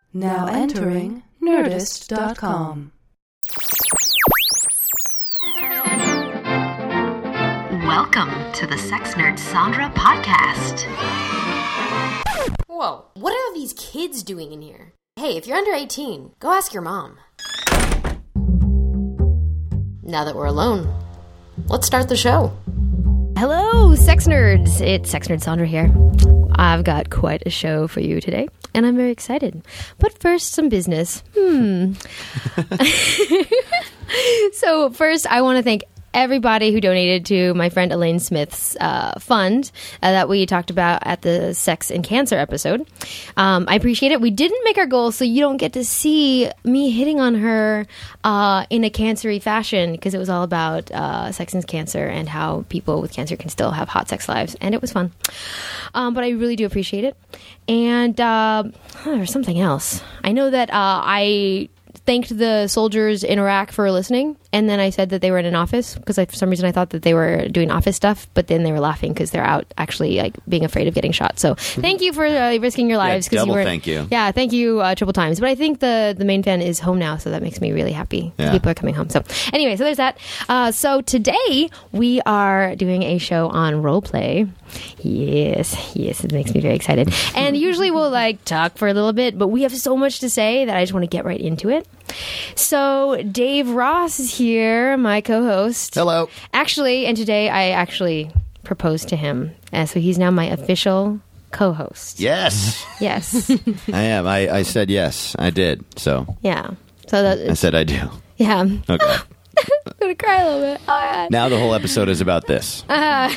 Now entering Nerdist.com. Welcome to the Sex Nerd Sandra podcast. Whoa, what are these kids doing in here? Hey, if you're under 18, go ask your mom. Now that we're alone, let's start the show. Hello, Sex Nerds! It's Sex Nerd Sandra here. I've got quite a show for you today, and I'm very excited. But first, some business. So first, I want to thank everybody who donated to my friend Elaine Smith's fund that we talked about at the Sex and Cancer episode. I appreciate it. We didn't make our goal, so you don't get to see me hitting on her in a cancery fashion, because it was all about sex and cancer and how people with cancer can still have hot sex lives, and it was fun. But I really do appreciate it. And there's something else. I know that I thanked the soldiers in Iraq for listening, and then I said that they were in an office, because for some reason I thought that they were doing office stuff, but then they were laughing because they're out actually like being afraid of getting shot. So thank you for risking your lives. Yeah, double you were, thank you. Yeah, thank you triple times. But I think the main fan is home now, so that makes me really happy. Yeah. People are coming home. So anyway, so there's that. So today we are doing a show on role play. Yes, it makes me very excited. And usually we'll like talk for a little bit, but we have so much to say that I just want to get right into it. So Dave Ross is here, my co-host. Hello. Actually, and today I actually proposed to him, so he's now my official co-host. Yes. Yes. I am. I said yes. I did. So Yeah. So that I said I do. yeah. Okay. I'm gonna cry a little bit. Oh, God. Now the whole episode is about this. But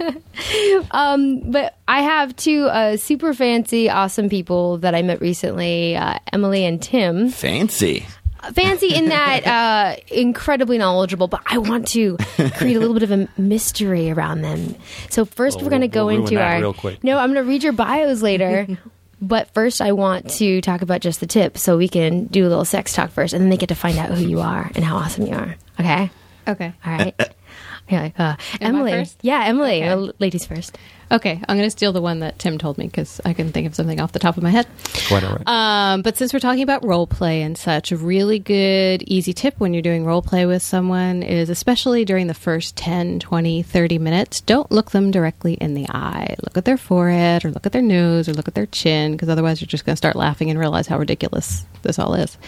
I have two super fancy, awesome people that I met recently, Emily and Tim. Fancy. Fancy in that incredibly knowledgeable, but I want to create a little bit of a mystery around them. So first we're going to go into our... real quick. No, I'm going to read your bios later. But first I want to talk about just the tip, so we can do a little sex talk first, and then they get to find out who you are and how awesome you are. Okay? Okay. All right. You're like, Am Emily. I first? Yeah, Emily. Okay. Ladies first. Okay, I'm going to steal the one that Tim told me because I couldn't think of something off the top of my head. Quite all right. But since we're talking about role play and such, a really good, easy tip when you're doing role play with someone is, especially during the first 10, 20, 30 minutes, don't look them directly in the eye. Look at their forehead or look at their nose or look at their chin, because otherwise you're just going to start laughing and realize how ridiculous this all is.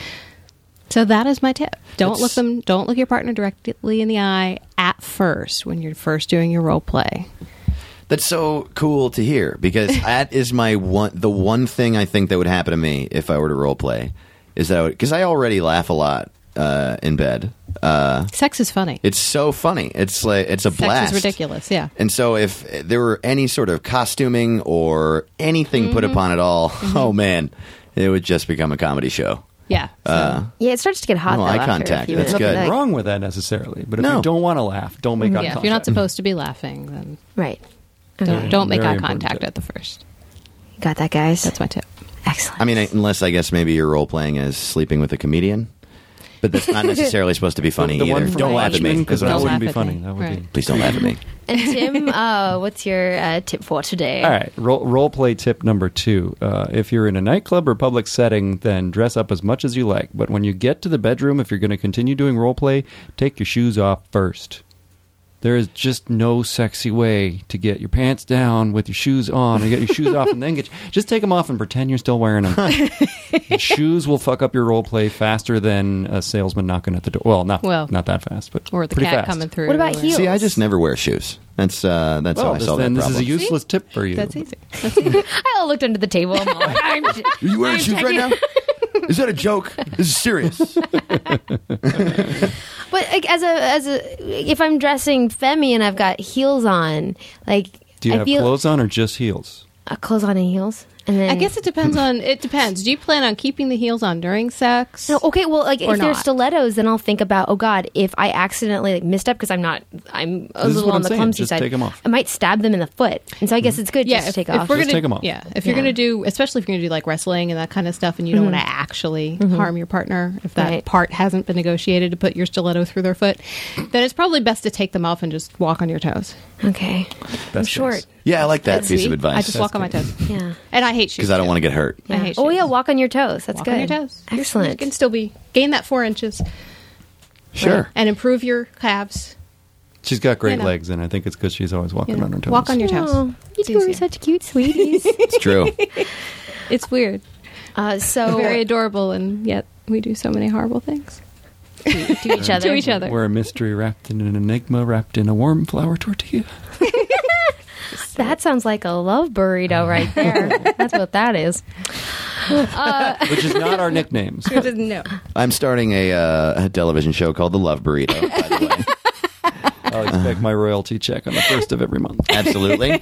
So that is my tip. Don't look your partner directly in the eye at first when you're first doing your role play. That's so cool to hear, because that is the one thing I think that would happen to me if I were to role play, is that because I already laugh a lot in bed. Sex is funny. It's so funny. It's like it's a blast. Sex is ridiculous. Yeah. And so if there were any sort of costuming or anything put upon it all, oh man, it would just become a comedy show. Yeah. Yeah, it starts to get hot. No, though, eye after a contact. few That's minutes. good. Nothing Like- wrong with that necessarily, but if No. you don't want to laugh, don't make eye Yeah, contact. if you're not supposed to be laughing, then Right. Okay. don't make Very eye important contact tip. at the first. Got that, guys? That's my tip. Excellent. I mean, unless I guess maybe you're role playing as sleeping with a comedian, but that's not necessarily supposed to be funny the either. one from Don't laugh at me, because that Don't wouldn't be laugh at funny. me. That would Right. be. Please don't laugh at me. And Tim, what's your tip for today? All right, role play tip number 2. If you're in a nightclub or public setting, then dress up as much as you like. But when you get to the bedroom, if you're going to continue doing role play, take your shoes off first. There is just no sexy way to get your pants down with your shoes on, or get your shoes off and then just take them off and pretend you're still wearing them. Shoes will fuck up your role play faster than a salesman knocking at the door. Well, not that fast, but Or the pretty cat fast. coming through. What about or- heels? See, I just never wear shoes. That's how I solve that problem. This is a useless tip for you. That's easy. That's easy. I looked under the table. I'm all like, Are you wearing shoes right now? Is that a joke? This is serious. But like, if I'm dressing femmy and I've got heels on, like, Do you I have feel clothes on or just heels? Clothes on and heels, and then I guess it depends. Do you plan on keeping the heels on during sex? No, okay, well, like Or if they're not. stilettos, then I'll think about, oh God, if I accidentally like missed up because I'm a This is little what on I'm the saying. clumsy Just side, take 'em off. I might stab them in the foot, and so I guess it's good Yeah, just to take if off. we're Just gonna, take 'em off. Yeah, if you're Yeah. going to do, especially if you're going to do like wrestling and that kind of stuff, and you don't want to actually harm your partner, if that Right. part hasn't been negotiated to put your stiletto through their foot, then it's probably best to take them off and just walk on your toes. Okay, I'm Best short. case. Yeah, I like that That's piece sweet. of advice. I just walk on my toes. Yeah. And I hate shoes. Because I don't too. want to get hurt. I hate Oh shoes. yeah, walk on your toes. That's Walk good. on your toes. Excellent. You can still gain that 4 inches. Sure. And improve your calves. She's got great You know. legs, and I think it's because she's always walking on her toes. Walk on your toes. Oh, you It's two are easier. such cute sweeties. It's true. It's weird. So Very adorable, and yet we do so many horrible things to each other. to each other. We're a mystery wrapped in an enigma, wrapped in a warm flour tortilla. That sounds like a love burrito right there. That's what that is. Which is not our nicknames. No. I'm starting a television show called The Love Burrito, by the way. I'll expect my royalty check on the 1st of every month. Absolutely.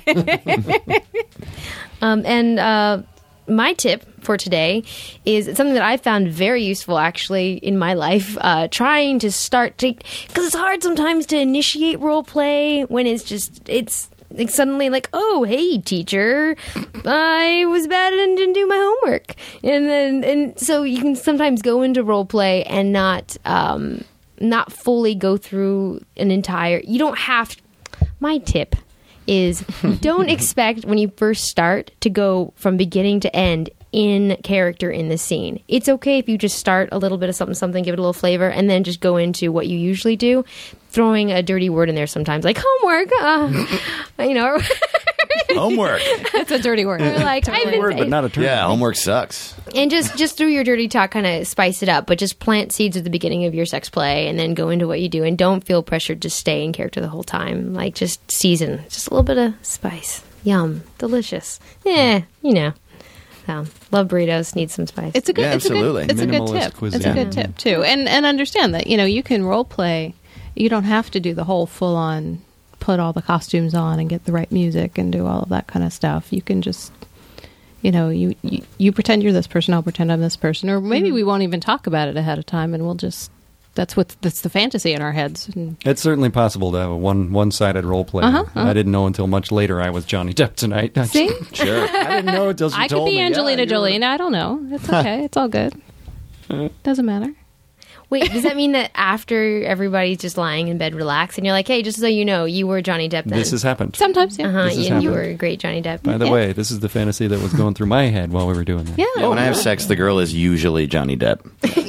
My tip for today is something that I found very useful actually in my life, trying to start to, because it's hard sometimes to initiate role play when it's like suddenly like, oh, hey, teacher, I was bad and didn't do my homework. And so you can sometimes go into role play and not fully go through an entire, you don't have, my tip is don't expect when you first start to go from beginning to end in character in the scene. It's okay if you just start a little bit of something, give it a little flavor, and then just go into what you usually do, throwing a dirty word in there sometimes, like homework, or Homework. It's a dirty word. or like I've been, Word, but not a term. Yeah, homework sucks. and just through your dirty talk, kind of spice it up, but just plant seeds at the beginning of your sex play, and then go into what you do, and don't feel pressured to stay in character the whole time. Like just season, just a little bit of spice. Yum, delicious. Yeah, love burritos, need some spice. It's a good. Yeah, absolutely. It's a good Minimalist tip. cuisine. It's a good tip too, and understand that you can role play. You don't have to do the whole full on, put all the costumes on and get the right music and do all of that kind of stuff. You can just, you pretend you're this person. I'll pretend I'm this person, or maybe we won't even talk about it ahead of time, and we'll just. That's the fantasy in our heads. And It's certainly possible to have a one-sided role play. I didn't know until much later I was Johnny Depp tonight. see, Sure. I didn't know until she I could told be me. Angelina Yeah, Jolie. I don't know. It's okay. It's all good. Doesn't matter. Wait, does that mean that after everybody's just lying in bed relaxed, and you're like, hey, just so you know, you were Johnny Depp then? This has happened. Sometimes, yeah. This has and you happened. were a great Johnny Depp. By the Yeah. way, this is the fantasy that was going through my head while we were doing that. Yeah. Yeah, when I have sex, the girl is usually Johnny Depp.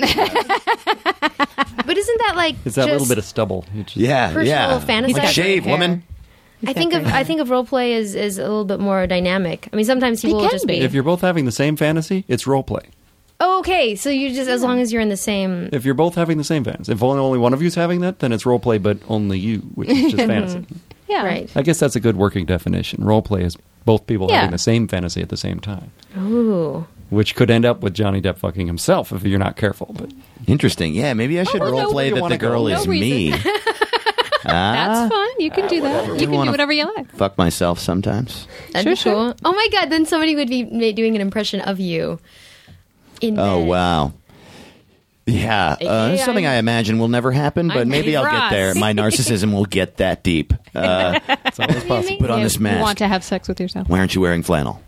But isn't that like It's that just little bit of stubble. You just- Yeah, personal yeah. fantasy? He's got Shave, great hair. woman. I think of role play as a little bit more dynamic. I mean, sometimes people will can just be. If you're both having the same fantasy, it's role play. Oh, okay. So you just as long as you're in the same. If you're both having the same fantasy, if only one of you's having that, then it's role play, but only you, which is just fantasy. Yeah. Right. I guess that's a good working definition. Role play is both people Yeah. having the same fantasy at the same time, Ooh. which could end up with Johnny Depp fucking himself if you're not careful. But Interesting. Yeah, maybe I should well, no, role play you that wanna the girl go. is No me. That's fine. You can do that. You can wanna- do whatever you like. Fuck myself sometimes. That'd be Sure, cool. Oh my god! Then somebody would be doing an impression of you. In Oh, bed. wow. Yeah, AKA something I imagine will never happen, but I'm maybe Dave I'll get Ross. there. My narcissism will get that deep. it's always possible. Put on You- this You mask. want to have sex with yourself. Why aren't you wearing flannel?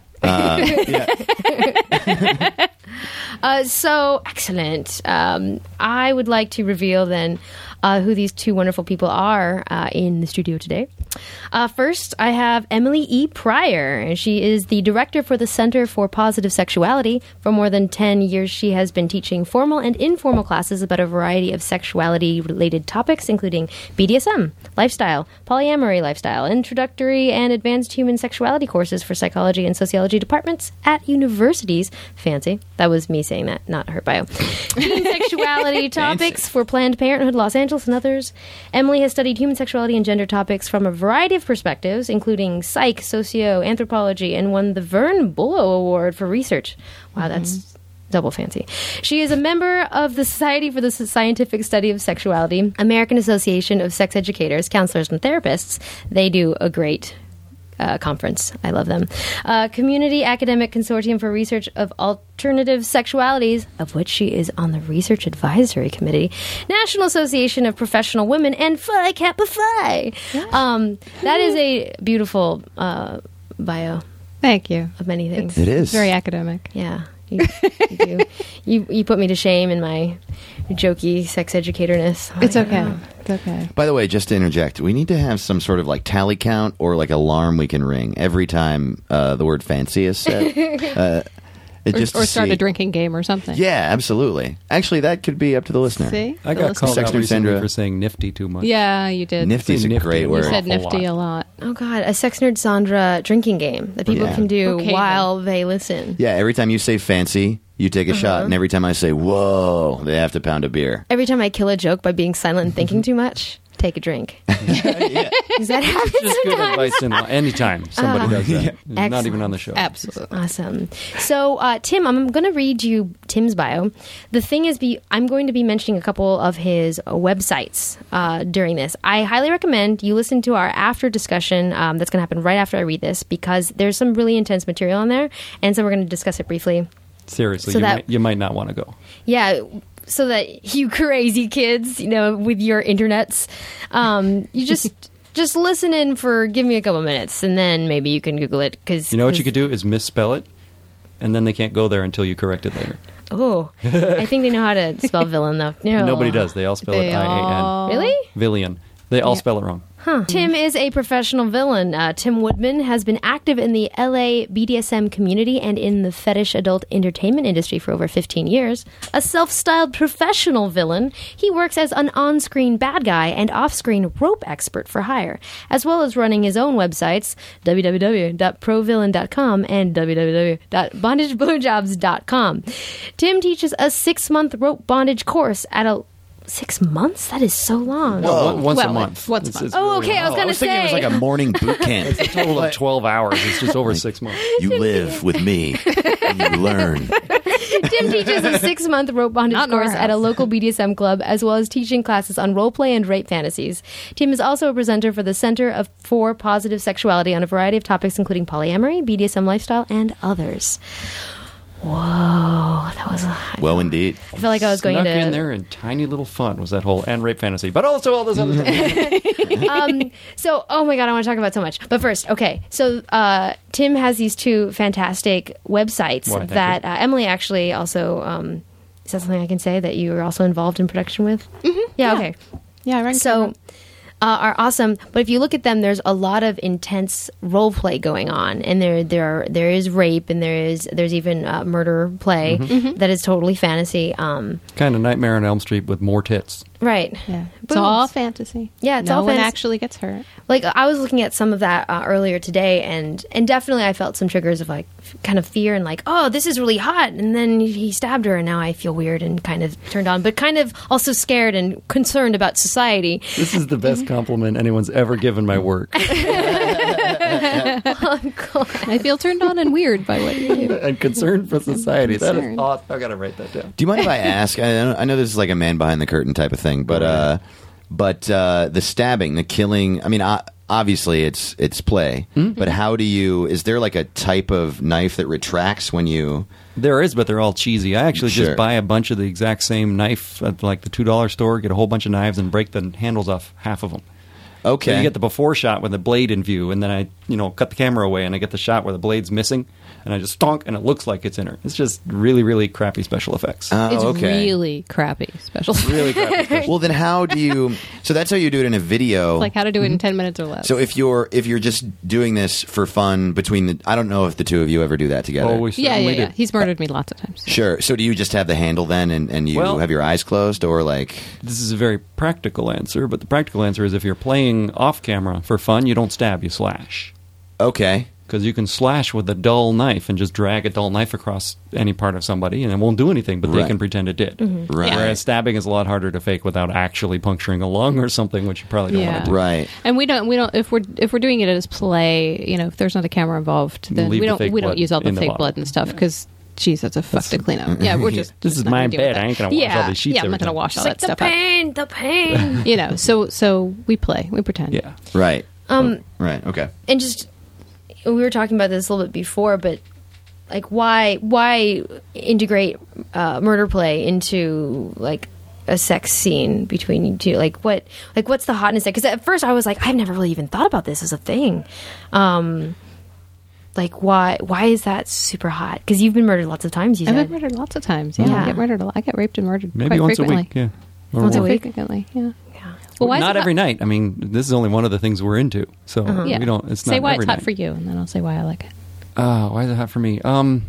So excellent. I would like to reveal then who these two wonderful people are in the studio today. First, I have Emily E. Pryor, and she is the director for the Center for Positive Sexuality. For more than 10 years, she has been teaching formal and informal classes about a variety of sexuality-related topics, including BDSM, lifestyle, polyamory lifestyle, introductory and advanced human sexuality courses for psychology and sociology departments at universities. Fancy. That was me saying that, not her bio. Teen sexuality topics for Planned Parenthood, Los Angeles, and others. Emily has studied human sexuality and gender topics from a variety of perspectives, including psych, socio, anthropology, and won the Vern Bullough Award for research. Wow, that's double fancy. She is a member of the Society for the Scientific Study of Sexuality, American Association of Sex Educators, Counselors, and Therapists. They do a great conference. I love them. Community Academic Consortium for Research of Alternative Sexualities, of which she is on the Research Advisory Committee, National Association of Professional Women, and Phi Kappa Phi. That is a beautiful bio Thank you. of many things. It is. Very academic. Yeah, you do. You put me to shame in my jokey sex educatorness. It's okay. okay. By the way, just to interject, we need to have some sort of like tally count or like alarm we can ring every time the word fancy is said. Or start a drinking game or something. Yeah, absolutely. Actually, that could be up to the listener. See? I got called Sex out Nerd recently Sandra. for saying nifty too much. Yeah, you did. Nifty's a Nifty. great You word. You said Awful nifty lot. a lot. Oh God, a Sex Nerd Sandra drinking game that people Yeah. can do Okay, while they listen. Yeah, every time you say fancy, you take a shot, and every time I say whoa, they have to pound a beer. Every time I kill a joke by being silent and thinking too much, take a drink. Does that happen Just good sometimes? advice in anytime somebody does that. Not Excellent. even on the show. Absolutely. Awesome. So, Tim, I'm going to read you Tim's bio. The thing is, I'm going to be mentioning a couple of his websites during this. I highly recommend you listen to our after discussion that's going to happen right after I read this, because there's some really intense material in there, and so we're going to discuss it briefly. Seriously, So you might not want to go. Yeah, so that you crazy kids, with your internets, you just listen in for, give me a couple minutes, and then maybe you can Google it. Cause, You know what you could do is misspell it, and then they can't go there until you correct it later. Oh, I think they know how to spell villain, though. No. Nobody does. They all spell it They I-A-N. Really? Villian. They all spell it wrong. Tim is a professional villain. Tim Woodman has been active in the LA BDSM community and in the fetish adult entertainment industry for over 15 years. A self-styled professional villain, he works as an on-screen bad guy and off-screen rope expert for hire, as well as running his own websites, www.provillain.com and www.bondageblowjobs.com. Tim teaches a 6-month rope bondage course at a 6 months? That is so long. Whoa. Once a Well, month. once a It's- month. it's Oh, really okay. I was long. going to thinking it was say. like a morning boot camp. It's a total of 12 hours. It's just over 6 months. You live with me, and you learn. Tim teaches a 6-month rope bondage Not in our course at a house. local BDSM club, as well as teaching classes on roleplay and rape fantasies. Tim is also a presenter for the Center for Positive Sexuality on a variety of topics, including polyamory, BDSM lifestyle, and others. Whoa, that was. Well, indeed. I felt like I was going Snuck into. in there and tiny little fun was that whole and rape fantasy, but also all this other stuff. So, oh my God, I want to talk about so much. But first, okay. So, Tim has these 2 fantastic websites Why, thank that Emily actually also. Is that something I can say that you were also involved in production with? Mm-hmm. Yeah, okay. Yeah, I rang So are awesome, but if you look at them, there's a lot of intense role play going on, and there is rape, and there's even murder play that is totally fantasy. Kind of Nightmare on Elm Street with more tits. Right. Yeah. It's Boobs. all fantasy. Yeah, it's no all one fantasy. actually gets hurt. Like, I was looking at some of that earlier today, and definitely I felt some triggers of, like, kind of fear and, like, oh, this is really hot, and then he stabbed her, and now I feel weird and kind of turned on, but kind of also scared and concerned about society. This is the best compliment anyone's ever given my work. I feel turned on and weird by what you do. And concerned for society. That is Concerned. awesome. I gotta write that down. Do you mind if I ask? I know this is like a man behind the curtain type of thing, but the stabbing, the killing. I mean, obviously it's play, but how do you? Is there like a type of knife that retracts when you? There is, but they're all cheesy. I actually Sure. just buy a bunch of the exact same knife at like the $2 store, get a whole bunch of knives, and break the handles off half of them. Okay, So you get the before shot with the blade in view, and then I, cut the camera away, and I get the shot where the blade's missing, and I just stonk, and it looks like it's in her. It's just really, really crappy special effects. It's okay. really crappy special. really crappy special. Well, then how do you? So that's how you do it in a video. Like how to do it in 10 minutes or less. So if you're just doing this for fun between the, I don't know if the two of you ever do that together. Oh, we yeah. certainly do. He's murdered me lots of times. Sure. So do you just have the handle then, and you Well- have your eyes closed, or like? This is a very practical answer, but the practical answer is if you're playing off camera for fun, you don't stab, you slash. Okay. Because you can slash with a dull knife and just drag a dull knife across any part of somebody, and it won't do anything, but they Right. can pretend it did. Right. Whereas stabbing is a lot harder to fake without actually puncturing a lung or something, which you probably don't want to do. Right. And we don't if we're doing it as play, if there's not a camera involved, then Leave we the don't fake we don't blood use all the in the fake bottle. blood and stuff because. Geez, that's a fuck to clean up. Yeah, we're just. This is not my gonna deal with bed. I that. ain't gonna wash all these sheets Yeah, I'm every not gonna time. wash all Like that the stuff out. pain, the pain. So we play, we pretend. Yeah. Right. Right. Okay. And just, we were talking about this a little bit before, but like why integrate murder play into like a sex scene between you two? What's the hotness there? Because at first I was like, I've never really even thought about this as a thing. Like why is that super hot? Because you've been murdered lots of times. You I've said been murdered lots of times. Yeah, Yeah. I get murdered a lot. I get raped and murdered Maybe quite once frequently. a week. Yeah. Or Once a more. week? Frequently, yeah. Well, why is Not it every hot? night. I mean, this is only one of the things we're into. So Yeah. we don't. It's say not why every it's hot night. for you, and then I'll say why I like it. Why is it hot for me?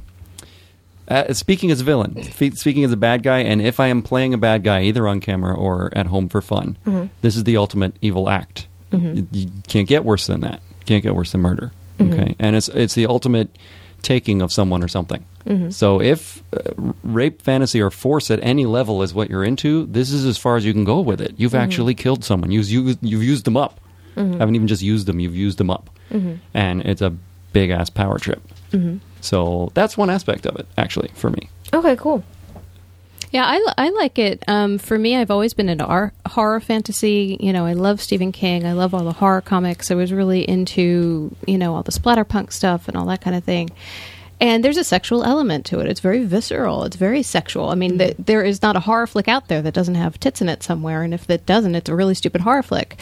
Speaking as a villain, speaking as a bad guy, and if I am playing a bad guy either on camera or at home for fun, this is the ultimate evil act. You can't get worse than that. Can't get worse than murder. Okay, and it's the ultimate taking of someone or something. So if rape, fantasy, or force at any level is what you're into, this is as far as you can go with it. You've actually killed someone. You've used them up. Haven't even just used them. You've used them up, and it's a big ass power trip. So that's one aspect of it, actually, for me. Okay, cool. Yeah, I like it. For me, I've always been into horror fantasy. You know, I love Stephen King. I love all the horror comics. I was really into, all the splatterpunk stuff and all that kind of thing. And there's a sexual element to it. It's very visceral. It's very sexual. I mean, there is not a horror flick out there that doesn't have tits in it somewhere. And if it doesn't, it's a really stupid horror flick.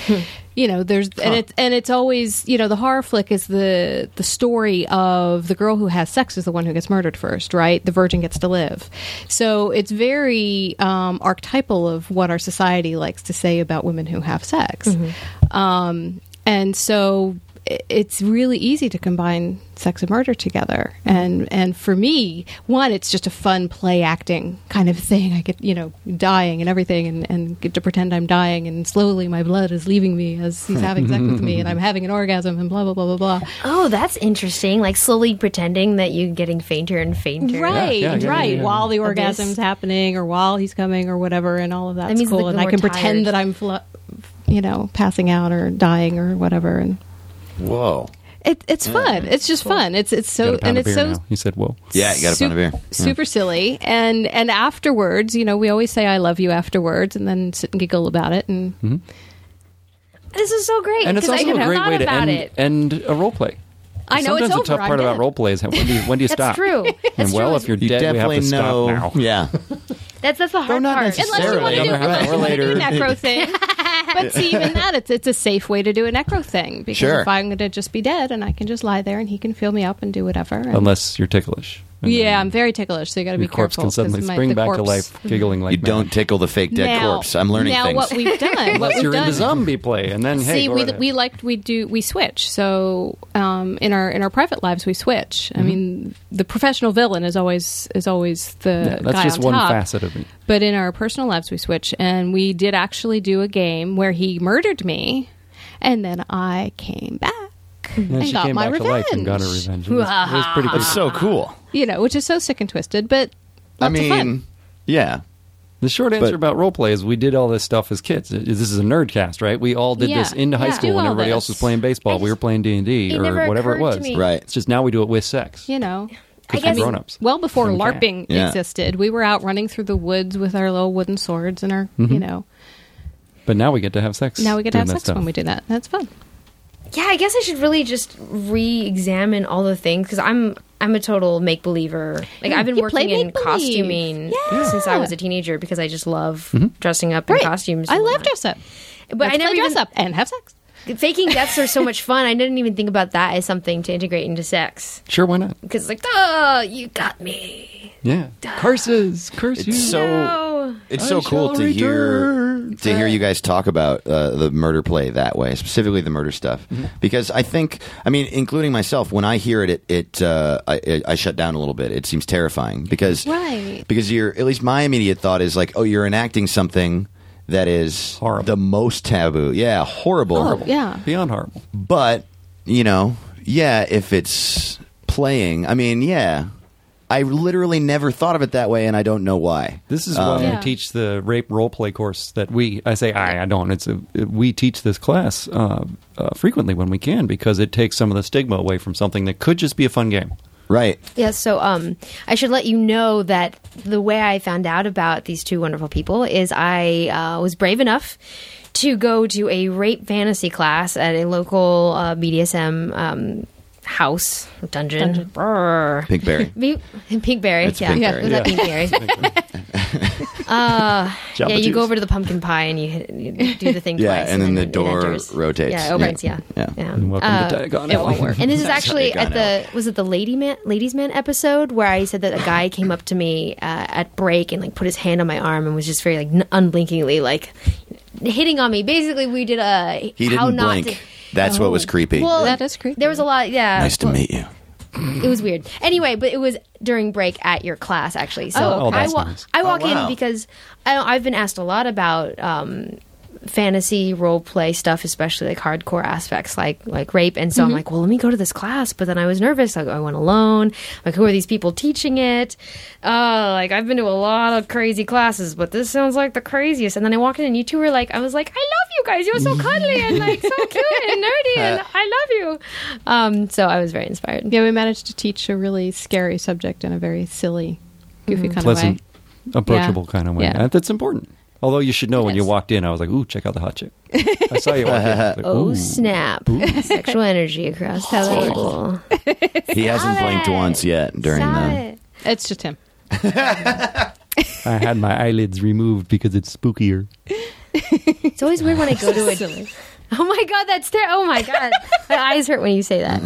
And it's always, the horror flick is the story of the girl who has sex is the one who gets murdered first, right? The virgin gets to live. So it's very archetypal of what our society likes to say about women who have sex. And so it's really easy to combine sex and murder together. And for me, one, it's just a fun play acting kind of thing. I get, dying and everything and get to pretend I'm dying, and slowly my blood is leaving me as he's having sex with me, and I'm having an orgasm and blah, blah, blah, blah, blah. Oh, that's interesting. Like slowly pretending that you're getting fainter and fainter. Right, yeah. While the Abyss. orgasm's happening or while he's coming or whatever, and all of that's means cool. like And the I more can pretend tired. that I'm, passing out or dying or whatever. And Whoa. it's fun. It's just fun. It's Got so, a pound and of it's beer so now. He said, "Whoa." Yeah, you got a pound of beer. Yeah. super silly. And afterwards, we always say I love you afterwards, and then sit and giggle about it. And This is so great. And it's 'cause I also a never great thought way to about end, it. end a role play. I know it's Sometimes over. the tough I'm part about dead. role play is when do you That's stop? true. That's And well, true. if you're You dead, we have definitely to know. stop now. Yeah. That's the hard not part. Unless you want to do, Another half hour later. a necro thing. But see, even that, it's a safe way to do a necro thing. Because Sure. if I'm going to just be dead and I can just lie there and he can fill me up and do whatever. And Unless you're ticklish. And yeah, then I'm very ticklish, so you got to be your corpse careful. can suddenly 'cause spring the back to corpse- life, giggling like You don't tickle the fake dead Now- corpse. I'm learning now things. what we've done. what Unless we've you're done. into zombie play, and then hey, See, go right ahead. we switch. So in our private lives, we switch. I mean, the professional villain is always the Yeah, that's guy just on one top. facet of me. But in our personal lives, we switch, and we did actually do a game where he murdered me, and then I came back And and she got came my back revenge. to life and got her revenge. It was pretty cool. That's so cool. Which is so sick and twisted, but I lots of mean, fun. yeah. The short answer But- about role play is we did all this stuff as kids. This is a nerd cast, right? We all did this Yeah. into high Yeah. school Do when all everybody this. else was playing baseball. We were playing D&D it never or whatever it occurred to was. me. Right. It's just now we do it with sex. I Because we're guess- grown-ups. Well before Fun cat. LARPing Yeah. existed, we were out running through the woods with our little wooden swords and our, But now we get to have sex. now we get to doing have that sex stuff. when we do that. That's fun. Yeah, I guess I should really just re-examine all the things because I'm a total make-believer. Like I've been You play working in make-believe. costuming Yeah. since I was a teenager because I just love dressing up Right. in costumes. I and love whatnot. dress up. But Let's I never play dress even up and have sex. faking deaths are so much fun. I didn't even think about that as something to integrate into sex Sure, why not? because like, oh, you got me. Yeah. Curses. Curse you. It's so No. it's so I cool shall to return hear you guys talk about the murder play that way, specifically the murder stuff. Because I think, I mean, including myself, when I hear it, I shut down a little bit. It seems terrifying because Right. because you're at least my immediate thought is like, oh, you're enacting something that is Horrible. the most taboo. Yeah, horrible. Oh, yeah. Beyond horrible. But, if it's playing, I mean, yeah. I literally never thought of it that way, and I don't know why. This is why Yeah. I teach the rape role play course that I don't. We teach this class frequently when we can because it takes some of the stigma away from something that could just be a fun game. Right. Yeah, so I should let you know that the way I found out about these two wonderful people is I was brave enough to go to a rape fantasy class at a local BDSM house, dungeon. Brrr. Pinkberry. Pinkberry, It's yeah. Pinkberry, Was that Pinkberry? Yeah, you go over to the pumpkin pie and you do the thing Yeah, twice. and then the it door enters. rotates. Yeah, it opens, yeah. Yeah. And welcome to Diagon it Alley. won't work. And this is actually Sorry, at the was it the Ladies Man episode where I said that a guy came up to me at break and like put his hand on my arm and was just very like unblinkingly like hitting on me. Basically, we did a He how didn't not blink. to. That's what was creepy. Well, That is creepy. There was a lot. Yeah, Nice to meet you. It was weird. Anyway, but it was during break at your class, actually. So Oh, that's nice. I walk Oh, wow. in because I've been asked a lot about fantasy role play stuff, especially like hardcore aspects like rape. And so I'm like, well, let me go to this class. But then I was nervous. Like, I went alone. Like, who are these people teaching it? Like, I've been to a lot of crazy classes, but this sounds like the craziest. And then I walked in and you two were like, I was like, I love you guys. You're so cuddly and like so cute and nerdy and I love you. So I was very inspired. Yeah, we managed to teach a really scary subject in a very silly, goofy kind Pleasant, of way. approachable kind of way. Yeah. That's important. Although you should know when you walked in, I was like, ooh, check out the hot chick. I saw you walk in. I was like, Oh, ooh. snap. Sexual energy across the table. He hasn't blinked once yet during the. It's just him. I had my eyelids removed because it's spookier. It's always weird when I go to a... Oh my God, that's oh my God. My eyes hurt when you say that.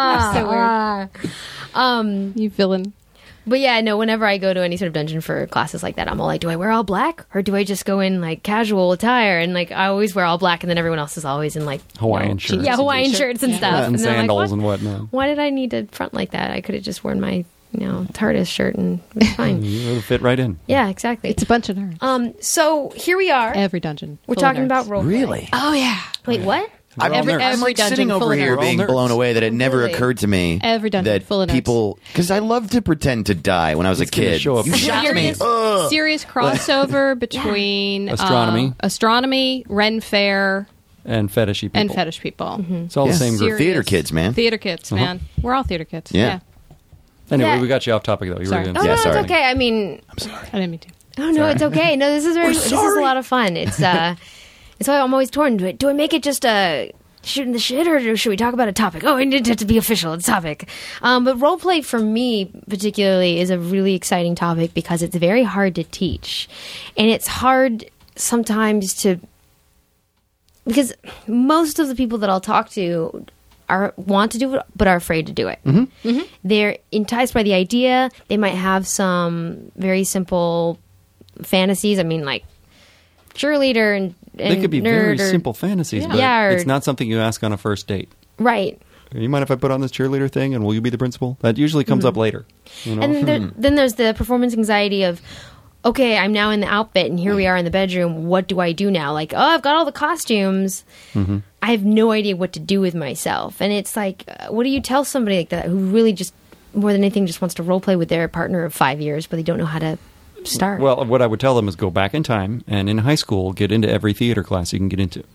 So weird. You villain. But yeah, no, whenever I go to any sort of dungeon for classes like that, I'm all like, do I wear all black? Or do I just go in like casual attire? And like, I always wear all black and then everyone else is always in like... Hawaiian shirts. Yeah, Hawaiian shirts and stuff. And then I'm sandals like, and whatnot. why did I need to front like that? I could have just worn my, TARDIS shirt and it was fine. It'll fit right in. Yeah, exactly. It's a bunch of nerds. So here we are. Every dungeon. We're full of talking nerds. about role play. Really? Oh, yeah. Wait, what? I'm, all nerds. I'm like Every sitting dungeon over full of here nerds. being We're all blown nerds. away that it never Really? occurred to me. Every dungeon that full of nerds. people, because I loved to pretend to die when I was a It's gonna kid. show up. You shot me. Serious, serious crossover between astronomy, Ren Fair, And fetishy people. and fetish people. It's all the same group. Serious. Theater kids, man. Theater kids, man. We're all theater kids. Yeah. Anyway, Yeah. we got you off topic, though. You Sorry. were Oh, gonna Yeah, no, sorry. it's okay. I mean, I'm sorry. I didn't mean to. oh no, it's okay. No, this is this is a lot of fun. It's it's why I'm always torn. Do I make it just shooting the shit, or should we talk about a topic? Oh, it needs to be official. It's a topic. But role play for me particularly is a really exciting topic because it's very hard to teach, and it's hard sometimes to because most of the people that I'll talk to want to do it but are afraid to do it. They're enticed by the idea. They might have some very simple fantasies. I mean, like cheerleader and They could be nerd very simple fantasies, but Yeah, or- it's not something you ask on a first date. right. You mind if I put on this cheerleader thing and will you be the principal? That usually comes up later. You know? And then there's the performance anxiety of, okay, I'm now in the outfit and here we are in the bedroom. What do I do now? Like, oh, I've got all the costumes. I have no idea what to do with myself. And it's like, what do you tell somebody like that who really just, more than anything, just wants to role play with their partner of 5 years, but they don't know how to start? Well, what I would tell them is go back in time and in high school get into every theater class you can get into.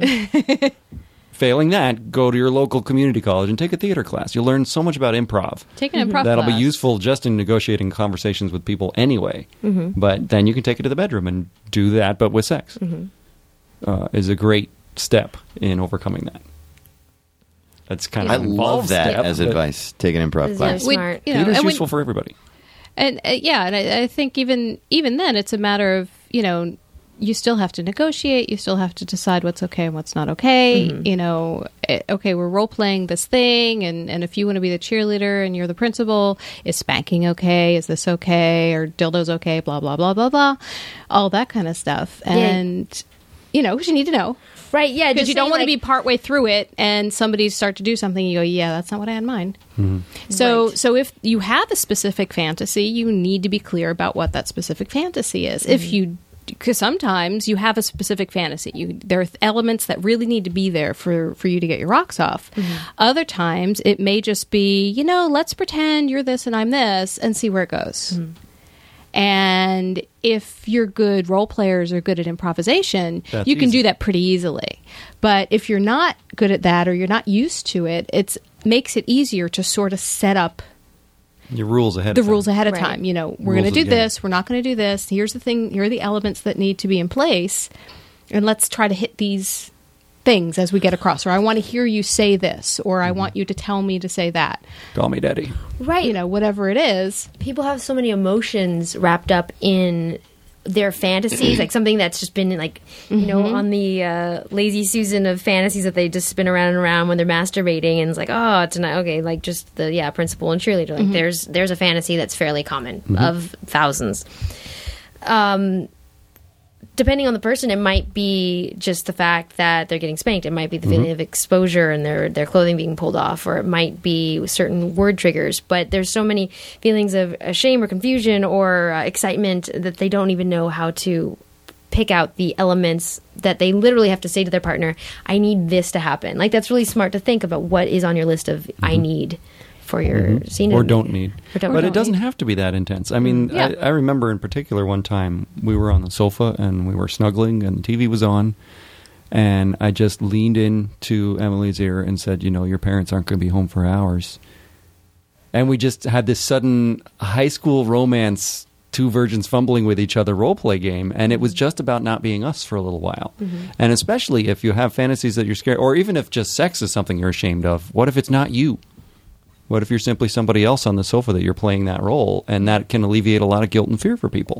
Failing that, go to your local community college and take a theater class. You'll learn so much about improv. Take an improv That'll be class. useful just in negotiating conversations with people anyway. But then you can take it to the bedroom and do that, but with sex. Is a great step in overcoming that. That's kind of I an involved love that step, as but advice. Take an improv Is class. there- Smart. You know, Theater's and when- useful for everybody. And and I think even then, it's a matter of you still have to negotiate. You still have to decide what's okay and what's not okay. Okay, we're role playing this thing, and if you want to be the cheerleader and you're the principal, is spanking okay? Is this okay? Or dildos okay? Blah blah blah blah blah, all that kind of stuff. And because you need to know. right, yeah. Because just you don't saying, want to like, be partway through it and somebody start to do something, you go, yeah, that's not what I had in mind. So, Right. so if you have a specific fantasy, you need to be clear about what that specific fantasy is. Because sometimes you have a specific fantasy, there are elements that really need to be there for you to get your rocks off. Other times, it may just be, let's pretend you're this and I'm this, and see where it goes. And if you're good role players or good at improvisation, That's you can easy. do that pretty easily. But if you're not good at that or you're not used to it, it makes it easier to sort of set up Your rules ahead the of time. rules ahead of Right. time. We're Rules going to of do the game. this. We're not going to do this. Here's the thing. Here are the elements that need to be in place. And let's try to hit these things as we get across. Or I want to hear you say this. Or I want you to tell me to say that. Call me daddy. right. Whatever it is. People have so many emotions wrapped up in their fantasies, like something that's just been like, on the lazy Susan of fantasies that they just spin around and around when they're masturbating, and it's like, oh, tonight, okay, like just the principal and cheerleader. Like there's a fantasy that's fairly common of thousands. depending on the person, it might be just the fact that they're getting spanked. It might be the feeling of exposure and their clothing being pulled off, or it might be certain word triggers. But there's so many feelings of shame or confusion or excitement that they don't even know how to pick out the elements that they literally have to say to their partner, I need this to happen. Like, that's really smart to think about what is on your list of I need for your scene. Or don't need. But it doesn't need. have to be that intense. I mean, Yeah. I remember in particular one time we were on the sofa and we were snuggling and the TV was on, and I just leaned into Emily's ear and said, you know, your parents aren't going to be home for hours. And we just had this sudden high school romance, two virgins fumbling with each other role play game, and it was just about not being us for a little while. And especially if you have fantasies that you're scared, or even if just sex is something you're ashamed of, what if it's not you? What if you're simply somebody else on the sofa that you're playing that role, and that can alleviate a lot of guilt and fear for people?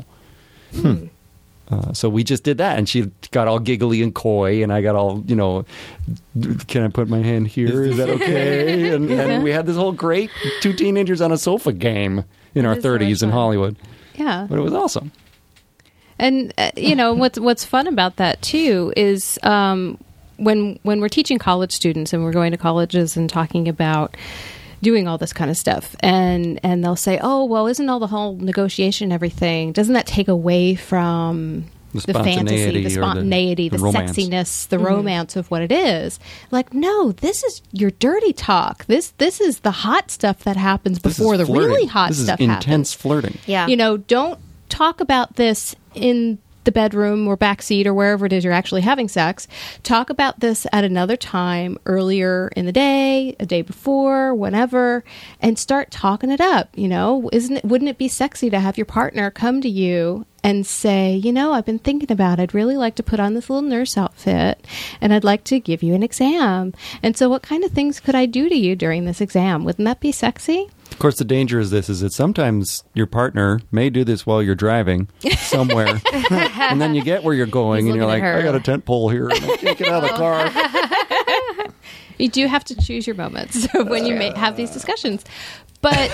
So we just did that, and she got all giggly and coy, and I got all, you know, can I put my hand here? Is that okay? And we had this whole great two teenagers on a sofa game in our is so much 30s in fun. Hollywood. Yeah. But it was awesome. And you know what's fun about that too is when we're teaching college students and we're going to colleges and talking about doing all this kind of stuff, and they'll say, "Oh, well, isn't all the whole negotiation and everything? Doesn't that take away from The fantasy, spontaneity the or spontaneity, the romance. sexiness, the romance of what it is?" Like, no, this is your dirty talk. This is the hot stuff that happens This is before the flirting. really hot this stuff is happens. intense flirting. Yeah. You know, don't talk about this in the bedroom or backseat or wherever it is you're actually having sex. Talk about this at another time, earlier in the day, a day before, whenever, and start talking it up. You know, wouldn't it be sexy to have your partner come to you and say, you know, I've been thinking about it. I'd really like to put on this little nurse outfit, and I'd like to give you an exam. And so what kind of things could I do to you during this exam? Wouldn't that be sexy? Of course, the danger is that sometimes your partner may do this while you're driving somewhere, and then you get where you're going, He's and you're looking like, at her. I got a tent pole here, and I can't get out of the car. You do have to choose your moments when you may have these discussions. But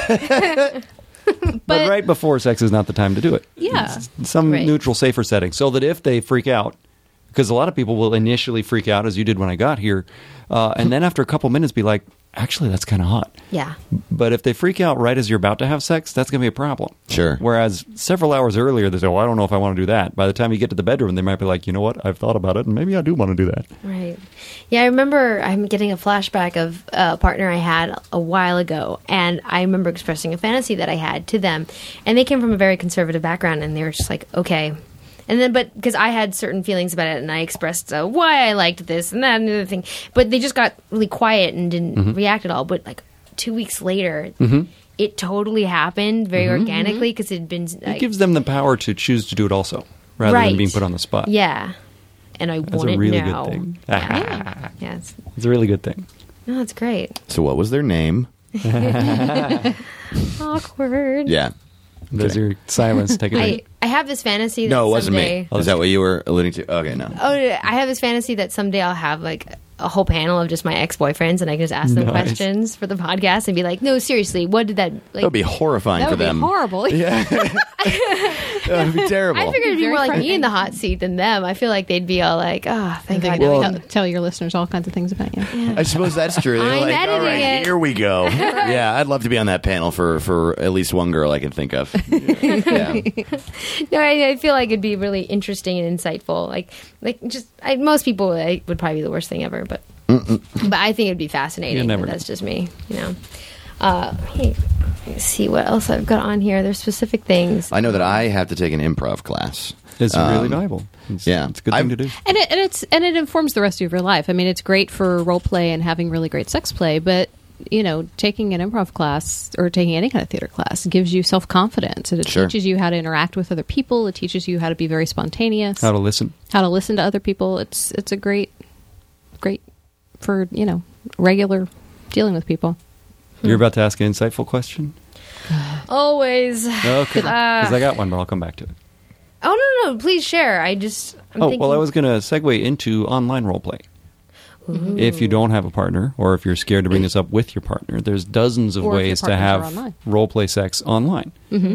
But right before sex is not the time to do it. Yeah. It's some Right. neutral, safer setting, so that if they freak out, because a lot of people will initially freak out, as you did when I got here, and then after a couple minutes be like, actually, that's kind of hot. Yeah. But if they freak out right as you're about to have sex, that's going to be a problem. Sure. Whereas several hours earlier, they say, well, I don't know if I want to do that. By the time you get to the bedroom, they might be like, you know what? I've thought about it, and maybe I do want to do that. Right. Yeah, I remember I'm getting a flashback of a partner I had a while ago, and I remember expressing a fantasy that I had to them, and they came from a very conservative background, and they were just like, okay. And then, but because I had certain feelings about it, and I expressed why I liked this and that and the other thing, but they just got really quiet and didn't react at all. But like 2 weeks later, it totally happened very organically because it'd been It like, gives them the power to choose to do it also, rather than Right. being put on the spot. yeah. And I That's want a it really now. good thing. Yeah, it's, It's a really good thing. no, it's great. So what was their name? Awkward. Yeah. There's your silence. Take it. I have this fantasy that No, it wasn't someday, me. Is that what you were alluding to? Okay, no. Oh, I have this fantasy that someday I'll have like a whole panel of just my ex-boyfriends, and I can just ask them Nice. questions for the podcast and be like, "No, seriously, what did that like?" That would be horrifying that for would be them. horrible. That would be terrible. I figured it'd be Very more like me frightening. in the hot seat than them. I feel like they'd be all like, "Oh, thank They God." could now we tell your listeners all kinds of things about you. I suppose that's true. They're I'm like, all editing right, it." here we go. Yeah, I'd love to be on that panel for at least one girl I can think of. Yeah. No, I feel like it'd be really interesting and insightful. Most people would probably be the worst thing ever, but I think it'd be fascinating. You never But know. that's just me, you know. Hey, let me see what else I've got on here. There's specific things. I know that I have to take an improv class. It's really valuable. yeah. It's a good thing to do. And it informs the rest of your life. I mean, it's great for role play and having really great sex play, but you know, taking an improv class or taking any kind of theater class gives you self-confidence, and it Sure. teaches you how to interact with other people. It teaches you how to be very spontaneous, How to listen. to other people. It's a great for, you know, regular dealing with people. You're about to ask an insightful question? Always. Okay. Because I got one, but I'll come back to it. Oh no, please share. I'm thinking, Well, I was going to segue into online role play. If you don't have a partner, or if you're scared to bring this up with your partner, there's dozens of Or if your ways to partners are have online. role play sex online.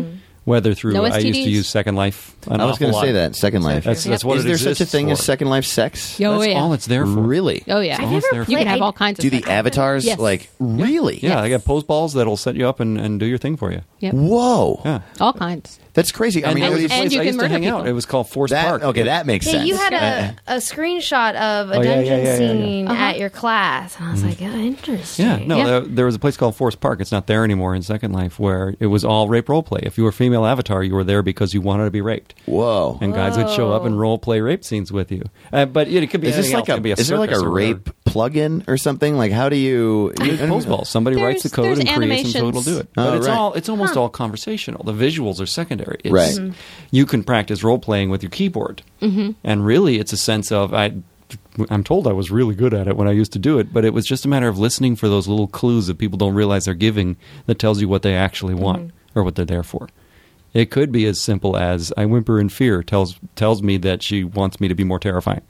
Whether through, No I used to STDs. use Second Life. I was going to say that Second Life. That's what Is it there such a exists thing as for. Second Life sex? Oh, That's yeah. all it's there for. Really? Oh, yeah. All it's there for. You can have all kinds of Do the sex. avatars Yes. really? Yeah, I got pose balls that'll set you up and do your thing for you. Yep. Whoa, Yeah. All kinds. that's crazy. I And mean, there was a and place you I can used to murder hang out. people. It was called Forest Park. that makes Hey, sense. you had a screenshot of a Oh, yeah, dungeon yeah. scene Uh-huh. at your class, and I was like, interesting. Yeah, no, Yeah. There was a place called Forest Park. It's not there anymore in Second Life, where it was all rape role play. If you were a female avatar, you were there because you wanted to be raped, Whoa. and guys would show up and role play rape scenes with you. But it could be Is this anything like else. It could be is there like a circus or whatever. rape plugin or something? Like, how do you? Pose balls. Somebody writes the code There's and creates them, so it'll do it. Oh, But right. it's almost all conversational. The visuals are secondary. It's, Right. You can practice role playing with your keyboard, and really, it's a sense of I'm told I was really good at it when I used to do it, but it was just a matter of listening for those little clues that people don't realize they're giving that tells you what they actually want or what they're there for. It could be as simple as I whimper in fear tells me that she wants me to be more terrifying.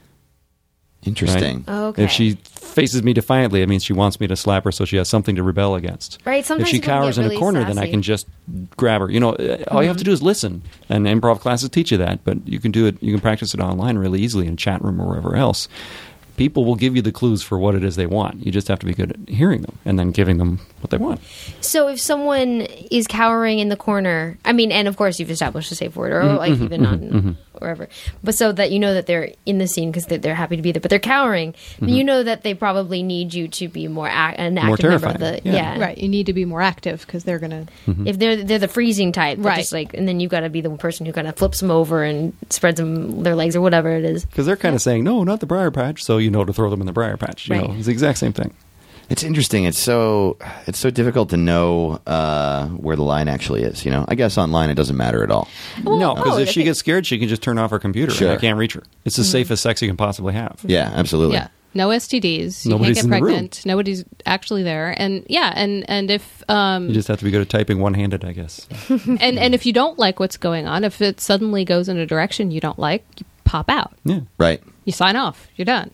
Interesting. Right? Okay. If she faces me defiantly, it means she wants me to slap her so she has something to rebel against. Right, sometimes if she people cowers get in a really corner, then I sassy. can just grab her. All you have to do is listen. And improv classes teach you that, but you can do it. You can practice it online really easily in chat room or wherever else. People will give you the clues for what it is they want. You just have to be good at hearing them and then giving them what they want. So if someone is cowering in the corner, I mean, and of course you've established a safe word, or like even not wherever, but so that you know that they're in the scene because they're happy to be there, but they're cowering, then you know that they probably need you to be more an active member of the terrifying. Right. You need to be more active because they're going to. If they're the freezing type, they're Right. just like, and then you've got to be the person who kind of flips them over and spreads them their legs or whatever it is. Because they're kind of saying, no, not the briar patch, so you know to throw them in the briar patch. You Right. know, it's the exact same thing. It's interesting. It's so difficult to know where the line actually is. I guess online it doesn't matter at all. No, because if she okay. gets scared, she can just turn off her computer Sure. and I can't reach her. It's the safest sex you can possibly have. Yeah, absolutely. Yeah. No STDs. You Nobody's can't in get the room. pregnant. Nobody's actually there. And and if You just have to be good at typing one-handed, I guess. and if you don't like what's going on, if it suddenly goes in a direction you don't like, you pop out. Yeah. Right. You sign off. You're done.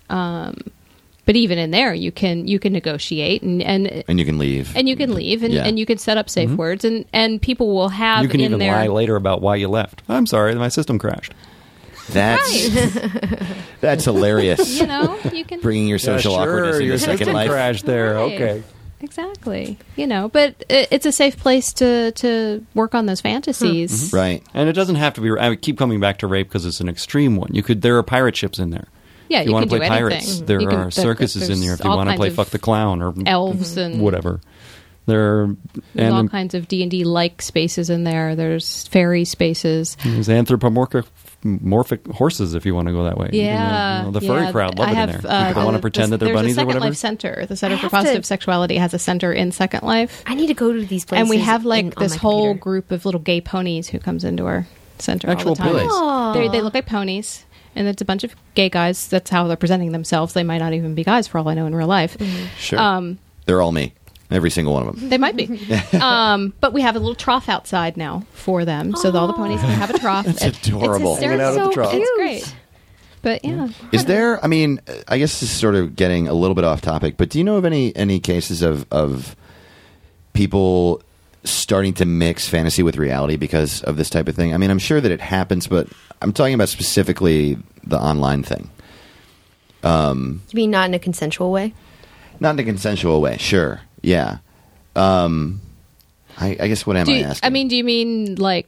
But even in there, you can negotiate and And you can leave. you can leave and, Yeah. and you can set up safe words and people will have You can in even there. lie later about why you left. I'm sorry, my system crashed. That's hilarious. You know, you can Bringing your social awkwardness into your Second system Life. crashed there. Right. Okay. Exactly. But it's a safe place to work on those fantasies. Right. And it doesn't have to be. I keep coming back to rape because it's an extreme one. There are pirate ships in there. Yeah, if you want can to play do pirates, anything. there You can- are circuses in there if you all want to kinds play of Fuck the Clown or elves and whatever. There are There's all kinds of D&D like spaces in there. There's fairy spaces. there's anthropomorphic horses if you want to go that way. Yeah, the furry crowd love it in there. People want to pretend that they're bunnies or There's a whatever. Second Life Center. The Center I for have Positive to- Sexuality has a center in Second Life. I need to go to these places. And we have on this my whole computer. group of little gay ponies who comes into our center Actual all the time. ponies. They look like ponies. And it's a bunch of gay guys. That's how they're presenting themselves. They might not even be guys for all I know in real life. Sure. They're all me. Every single one of them. They might be. But we have a little trough outside now for them. So that all the ponies can have a trough. It's adorable. Hanging out at the trough. It's great. But yeah. Is there? I mean, I guess this is sort of getting a little bit off topic, but do you know of any cases of people starting to mix fantasy with reality because of this type of thing? I mean, I'm sure that it happens, but I'm talking about specifically the online thing. You mean not in a consensual way? Not in a consensual way. Sure. Yeah. I guess what am I asking? Do you mean like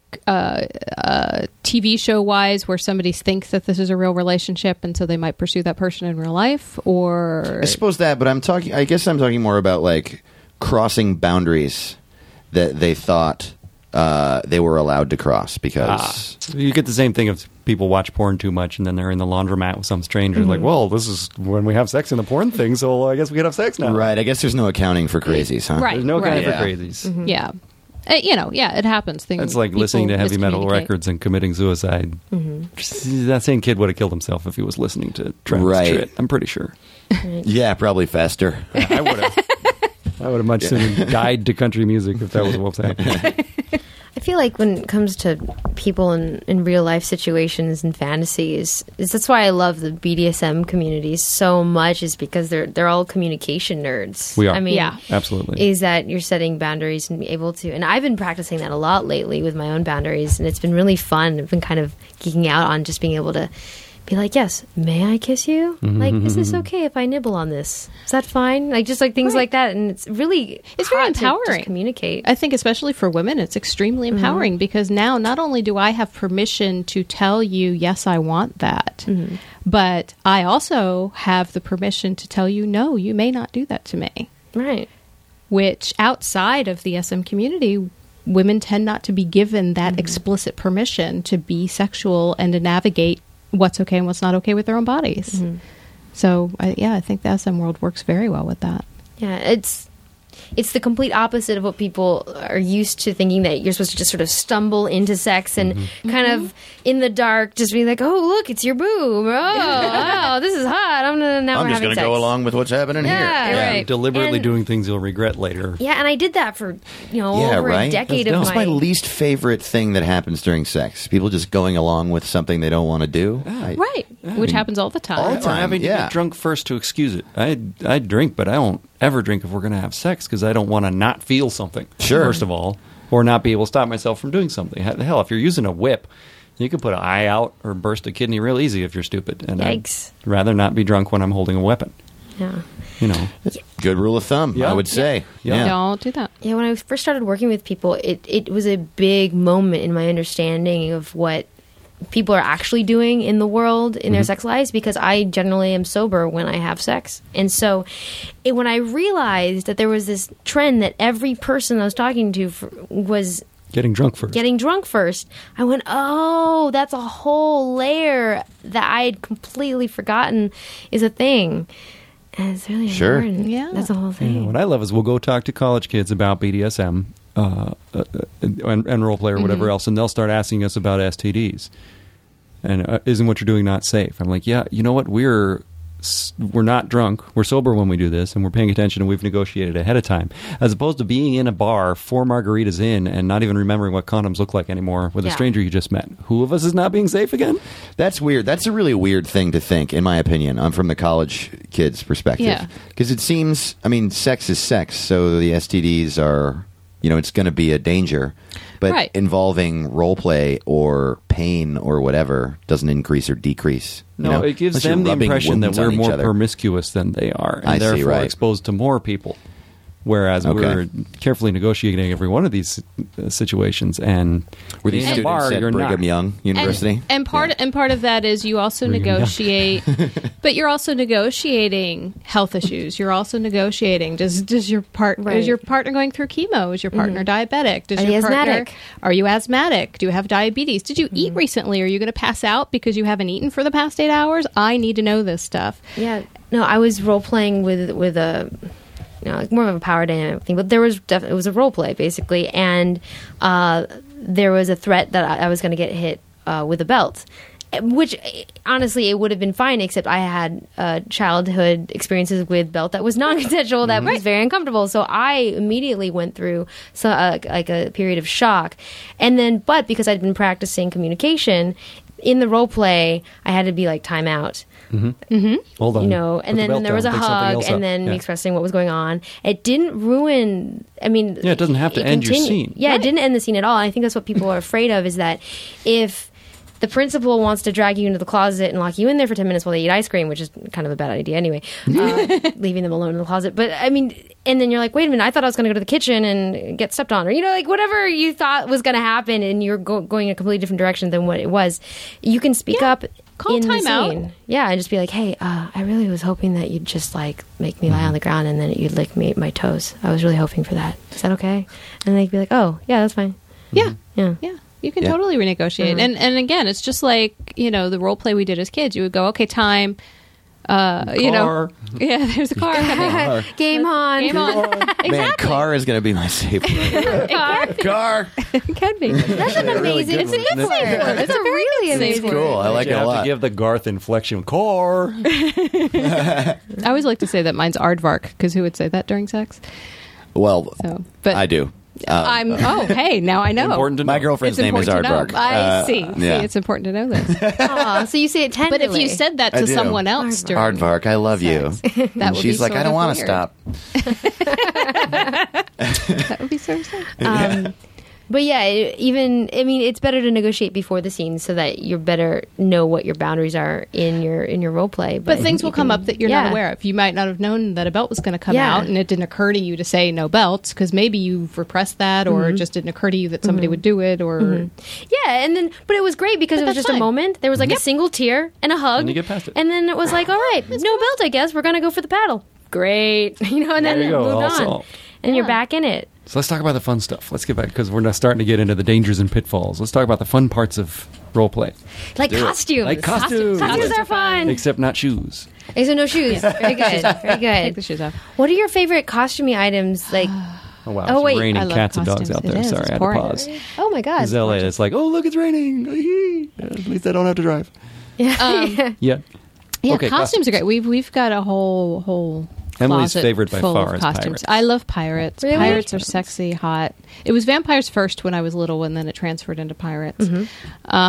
TV show wise, where somebody thinks that this is a real relationship, and so they might pursue that person in real life, or I suppose that, but I guess I'm talking more about like crossing boundaries that they thought they were allowed to cross because You get the same thing if people watch porn too much and then they're in the laundromat with some stranger. Like, well, this is when we have sex in the porn thing, so I guess we can have sex now. right. I guess there's no accounting for crazies, huh? Right. There's no kind Right. for Yeah. crazies. yeah, it happens. It's like listening to heavy metal records and committing suicide. That same kid would have killed himself if he was listening to Travis Right. Tritt. I'm pretty sure. Yeah, probably faster. I would have. I would have much sooner died to country music if that was what was happening. I feel like when it comes to people in real life situations and fantasies, that's why I love the BDSM community so much, is because they're all communication nerds. We are. I mean, Yeah. Absolutely. is that you're setting boundaries and be able to. And I've been practicing that a lot lately with my own boundaries, and it's been really fun. I've been kind of geeking out on just being able to be like, yes, may I kiss you? Like, is this okay if I nibble on this? Is that fine? Like, just like things Right. like that. And it's really It's very hot to empowering. just communicate. I think especially for women, it's extremely empowering because now not only do I have permission to tell you, yes, I want that, but I also have the permission to tell you, no, you may not do that to me. Right. Which outside of the SM community, women tend not to be given that explicit permission to be sexual and to navigate what's okay and what's not okay with their own bodies. So, I think the SM world works very well with that. Yeah, it's the complete opposite of what people are used to thinking, that you're supposed to just sort of stumble into sex and kind of in the dark just be like, oh, look, it's your boob. Oh, this is hot. I'm just going to go along with what's happening Yeah, here. right. Deliberately And- doing things you'll regret later. Yeah, and I did that for, Yeah, over right. a decade That's of That's my least favorite thing that happens during sex. People just going along with something they don't want to do. Right. Which happens all the time. All the Or time. having to yeah. get drunk first to excuse it. I drink, but I don't ever drink if we're going to have sex because I don't want to not feel something. Sure. First of all, or not be able to stop myself from doing something. Hell, if you're using a whip, you can put an eye out or burst a kidney real easy if you're stupid. And Yikes. I'd rather not be drunk when I'm holding a weapon. Yeah. You know. Good rule of thumb, Yeah. I would say. Yeah. Don't do that. Yeah, when I first started working with people, it was a big moment in my understanding of what people are actually doing in the world in their sex lives, because I generally am sober when I have sex. And so when I realized that there was this trend that every person I was talking to was Getting drunk first. getting drunk first, I went, oh, that's a whole layer that I had completely forgotten is a thing. And it's really Sure. important. Yeah. That's the whole thing. What I love is we'll go talk to college kids about BDSM and role play or whatever else, and they'll start asking us about STDs. And isn't what you're doing not safe? I'm like, yeah, you know what? We're not drunk. We're sober when we do this, and we're paying attention, and we've negotiated ahead of time. As opposed to being in a bar 4 margaritas in and not even remembering what condoms look like anymore with a Yeah. stranger you just met. Who of us is not being safe again? That's weird. That's a really weird thing to think, in my opinion. I'm from the college kids' perspective. Yeah. Because it seems, sex is sex, so the STDs are, it's going to be a danger. But Right. involving role play or pain or whatever doesn't increase or decrease. No, it gives Unless you're them the rubbing impression that wounds we're on each more other. promiscuous than they are, and I see, therefore right. exposed to more people. Whereas Okay. we're carefully negotiating every one of these situations, and Were these in a students bar, at you're Brigham not. Young University? And part of that is you also Brigham Young. negotiate, but you're also negotiating health issues. You're also negotiating. Does your Right. is your partner going through chemo? Is your partner diabetic? Does Are your you partner, asthmatic? Are you asthmatic? Do you have diabetes? Did you eat recently? Are you going to pass out because you haven't eaten for the past 8 hours? I need to know this stuff. Yeah, no, I was role playing with a, like more of a power dynamic thing, but there was it was a role play basically, and there was a threat that I was going to get hit with a belt, which honestly it would have been fine, except I had childhood experiences with belt that was non-consensual, that was very uncomfortable, so I immediately went through like a period of shock, and then but because I'd been practicing communication in the role play, I had to be like time out. Hold on, And then there was a hug, and then me expressing what was going on. It didn't ruin. Yeah, it doesn't have to end your scene. Yeah, it didn't end the scene at all. I think that's what people are afraid of, is that if the principal wants to drag you into the closet and lock you in there for 10 minutes while they eat ice cream, which is kind of a bad idea anyway, leaving them alone in the closet. But and then you're like, wait a minute, I thought I was going to go to the kitchen and get stepped on, or like whatever you thought was going to happen, and you're going in a completely different direction than what it was. You can speak up. Call in time the out. scene. Yeah, and just be like, hey, I really was hoping that you'd just like make me lie on the ground and then you'd lick my toes. I was really hoping for that. Is that okay? And they'd be like, oh, yeah, that's fine. Yeah. Yeah. Yeah. You can Yeah. totally renegotiate. And again, it's just like, the role play we did as kids. You would go, okay, time. Car. Yeah, there's a car coming. Game on. Game on. Man, car is going to be my safe word. Car. It can be. That's an amazing. good It's a one, good isn't it? word. It's a really amazing word. Cool. I like you it a have lot. to give the Garth inflection. Car. I always like to say that mine's aardvark, because who would say that during sex? Well, So, but I do. Hey, now I know. Important to know. My girlfriend's It's name is important to know. Aardvark. I see. Yeah. See, it's important to know this. Aw, so you say it tenderly. But if you said that I to do. someone else during Aardvark, I love you. that And would she's be like, sort I don't of want to weird. stop. That would be sort of sad. But yeah, it's better to negotiate before the scene so that you better know what your boundaries are in your role play. But things will come up that you're not aware of. You might not have known that a belt was going to come out, and it didn't occur to you to say no belts because maybe you've repressed that, or it just didn't occur to you that somebody would do it, or but it was great because it was that's just a fine. moment. There was like a single tear and a hug, And you get past it. and then it was like, all right, no belt. I guess we're gonna go for the paddle. Great, and then There you it go, moved all on, solved. and you're back in it. So let's talk about the fun stuff. Let's get back, because we're now starting to get into the dangers and pitfalls. Let's talk about the fun parts of role play. Like costumes. Like costumes. Costumes are fun. Except not shoes. Okay, so no shoes. Very good. Very take the good. shoes off. What are your favorite costumey items? Like, Oh, wow. Oh, It's wait. raining I love cats and dogs costumes. out there. It is. Sorry, It's I had to pouring. pause. oh my god, It's LA. It's like, oh, look, it's raining. At least I don't have to drive. Yeah. Yeah, Okay, costumes are great. We've got a whole Emily's closet favorite by full far of is costumes. pirates. I love pirates. Really? Pirates are sexy, hot. It was vampires first when I was little, and then it transferred into pirates. Do you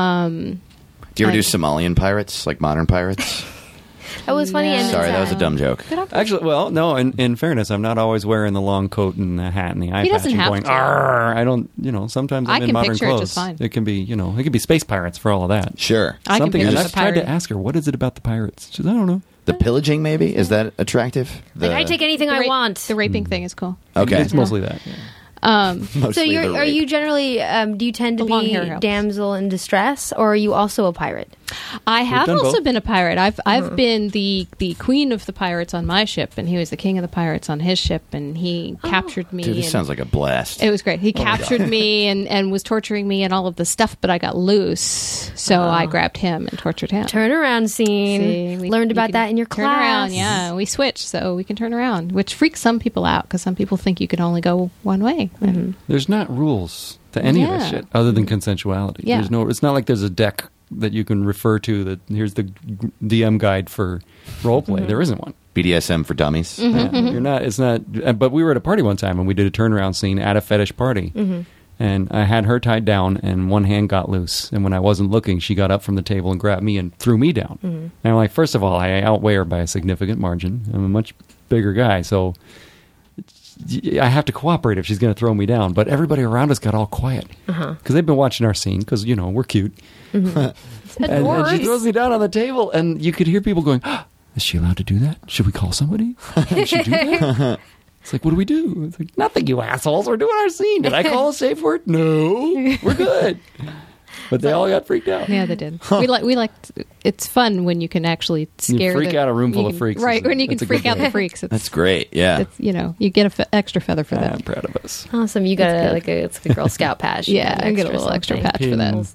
ever do Somalian pirates, like modern pirates? that was funny. And Sorry, that was a dumb joke. Actually, well, no, in fairness, I'm not always wearing the long coat and the hat and the eye He patch doesn't and have going, to. "Arr!" I don't, sometimes I I'm in can modern picture it clothes. just fine. It can be, it can be space pirates for all of that. Sure. I can Something. picture And the I've tried to pirate. ask her, what is it about the pirates? She says, I don't know. The pillaging, maybe? Is that attractive? like, I take anything I want. The raping thing is cool. Okay. It's mostly that. Yeah. Mostly So the are rape. you generally do you tend to The long be hair helps. damsel in distress, or are you also a pirate? I have done also both. been a pirate. I've been the queen of the pirates on my ship, and he was the king of the pirates on his ship, and he captured me. Dude, this and sounds like a blast. it was great. He captured me and was torturing me and all of this stuff, but I got loose, so I grabbed him and tortured him. Turnaround scene. See, Learned you about can that in your turn class. around, yeah. We switched, so we can turn around, which freaks some people out because some people think you can only go one way. And There's not rules to any of this Yeah. shit other than consensuality. Yeah. It's not like there's a deck that you can refer to that here's the DM guide for role play. There isn't one. BDSM for dummies. Yeah, you're not. It's not. But we were at a party one time and we did a turnaround scene at a fetish party, and I had her tied down, and one hand got loose. And when I wasn't looking, she got up from the table and grabbed me and threw me down. And I'm like, first of all, I outweigh her by a significant margin. I'm a much bigger guy, so I have to cooperate if she's going to throw me down. But everybody around us got all quiet because they've been watching our scene because we're cute. And she throws me down on the table, and you could hear people going, is she allowed to do that? Should we call somebody? Can she do that? It's like, what do we do? It's like, nothing, you assholes. We're doing our scene. Did I call a safe word? No. We're good. But they all got freaked out. yeah, they did. We like. It's fun when you can actually scare. freak out a room full of freaks. right? When you can That's a good freak out the thing. freaks. That's great. Yeah. It's, you get an extra feather for that. I'm proud of us. Awesome. You got it's like a Girl Scout patch. You Yeah, got I an get a little extra something. patch for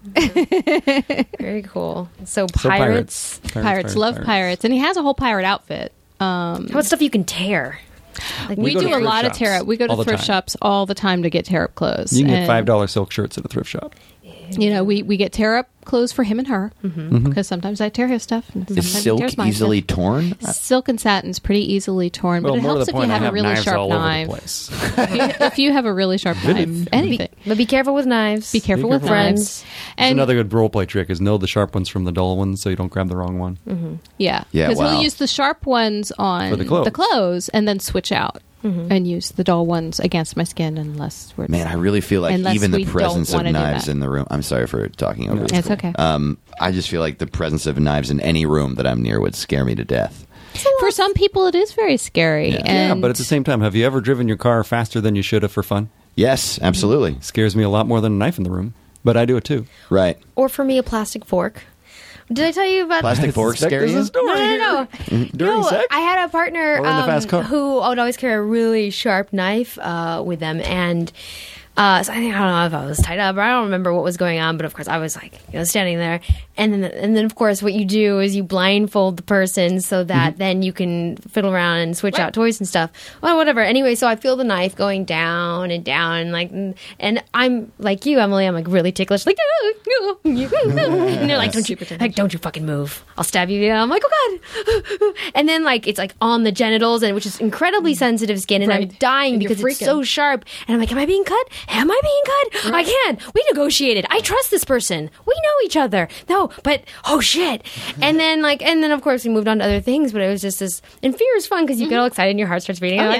that. Very cool. So So pirates. Pirates love pirates, and he has a whole pirate outfit. How about stuff you can tear? Like We go to do a thrift lot of shops tear up. We go all to the thrift time. shops all the time to get tear up clothes. You can get And, $5 silk shirts at a thrift shop. We get tear up clothes for him and her because sometimes I tear his stuff. And Is sometimes he silk tears my easily stuff. torn? Silk and satin's pretty easily torn, Well, but it more to helps the if you point, I have a have really knives sharp all over the knife. place. If you have a really sharp knife, anything. But be careful with knives. Be careful Be with careful. knives. That's And another good role play trick is know the sharp ones from the dull ones so you don't grab the wrong one. yeah, Yeah, because wow. he'll use the sharp ones on For the clothes. and then switch out and use the dull ones against my skin unless we're Man, I really feel like Unless even we the don't presence of wanna do knives that. in the room. I'm sorry for talking over this. It's okay. I just feel like the presence of knives in any room that I'm near would scare me to death. For some people, it is very scary. Yeah. Yeah, And but at the same time, have you ever driven your car faster than you should have for fun? Yes, absolutely. Scares me a lot more than a knife in the room, but I do it too. Right. Or for me, a plastic fork. Did I tell you about Plastic fork suspect scare there's you? a story No. During No, sex? I had a partner Or in the fast car? who would always carry a really sharp knife with them, and so I don't know if I was tied up or I don't remember what was going on, but of course I was like standing there, and then of course what you do is you blindfold the person so that then you can fiddle around and switch out toys and stuff. Well, whatever. Anyway, so I feel the knife going down and down, and I'm like you, Emily. I'm like really ticklish, like and they're like, don't you fucking move, I'll stab you. And I'm like, oh god, and then like it's like on the genitals, and which is incredibly sensitive skin, and I'm Right. dying And you're because it's freaking. so sharp, and I'm like, am I being cut? am I being good? I can't. We negotiated. I trust this person. We know each other. No, but oh shit. And then of course we moved on to other things, but it was just this, and fear is fun because you get all excited and your heart starts beating. And,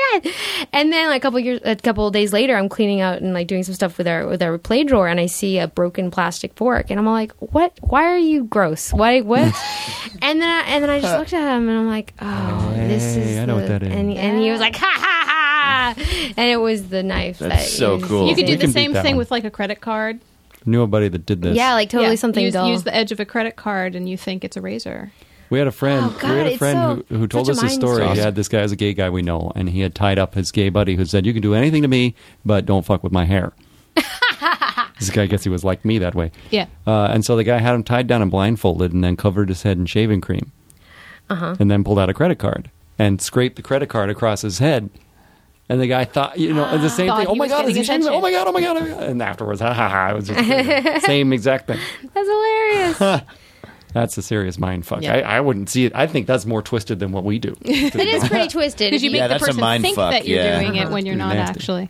and then a couple of days later, I'm cleaning out and like doing some stuff with our play drawer, and I see a broken plastic fork, and I'm all like, what? Why are you gross? Why? What? and then I just looked at him and I'm like, oh, this is. I know what that is. And he was like, ha ha ha, and it was the knife. That's so cool. You could do We the can same beat that thing one. with like a credit card. Knew a buddy that did this. Yeah, like totally something dull. Use the edge of a credit card and you think it's a razor. We had a friend. Oh, God, we had a it's friend who told such us a a mind story. story. He had this guy as a gay guy we know, and he had tied up his gay buddy who said, "You can do anything to me, but don't fuck with my hair." This guy, I guess he was like me that way. Yeah. And so the guy had him tied down and blindfolded, and then covered his head in shaving cream, and then pulled out a credit card and scraped the credit card across his head. And the guy thought, the same Thought thing. Oh he my was God, is getting he shaving? attention. Oh my God, oh my God, oh my God. And afterwards, ha ha ha. It was just the same exact thing. That's hilarious. That's a serious mind fuck. Yeah. I wouldn't see it. I think that's more twisted than what we do. It is pretty twisted. Because you make Yeah, the that's a person mind think fuck, that you're yeah. doing it when you're Pretty not nasty. actually.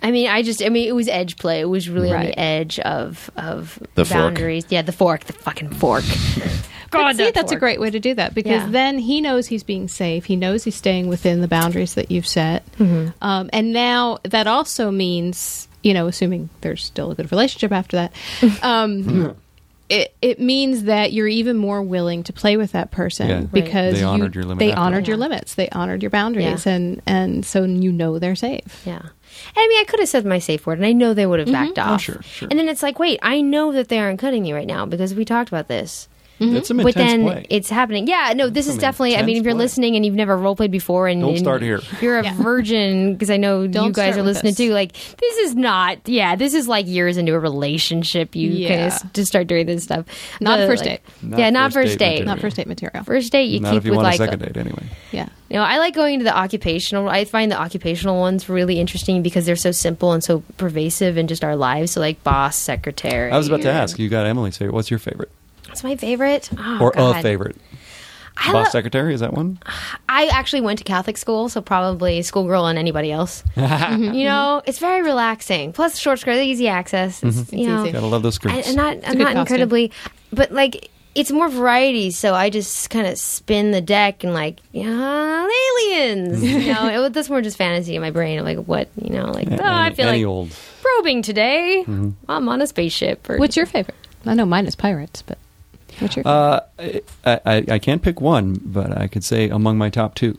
it was edge play. It was really on Right. the edge of The fork. boundaries. Yeah, the fucking fork. But see, that that's a fork. great way to do that because Yeah. then he knows he's being safe. He knows he's staying within the boundaries that you've set. And now that also means, assuming there's still a good relationship after that, it means that you're even more willing to play with that person Yeah. because They honored your limit They after honored that. your limits. They honored your boundaries, Yeah. and so they're safe. Yeah. I mean, I could have said my safe word, and I know they would have backed off. sure. And then it's like, wait, I know that they aren't cutting you right now because we talked about this. It's some But intense then play. it's happening. Yeah, no, this is some definitely. I mean, intense if you're play. listening and you've never role played before, and Don't and start here. You're a Yeah. virgin because I know Don't you guys start are with listening this. too. Like, this is not. Yeah, this is like years into a relationship. You Yeah. kind of just start doing this stuff. Not The, first like- date. Not not first first date date. material. Not first date material. First date, you Not keep if you with want like a second date, anyway. Yeah. I like going to the occupational. I find the occupational ones really interesting because they're so simple and so pervasive in just our lives. So like boss, secretary. I was about to or- ask. You got Emily's favorite. What's your favorite? What's my favorite? Oh, Or God. a favorite? I Boss lo- secretary, is that one? I actually went to Catholic school, so probably schoolgirl and anybody else. It's very relaxing. Plus, short skirt, easy access. It's, easy. Gotta love those skirts. I'm not good costume. incredibly, but like it's more variety. So I just kind of spin the deck and like, aliens. That's more just fantasy in my brain. Like what, I feel Any like old. probing today. I'm on a spaceship. Or, What's your favorite? I know mine is pirates, but what's your favorite? I can't pick one, but I could say among my top two.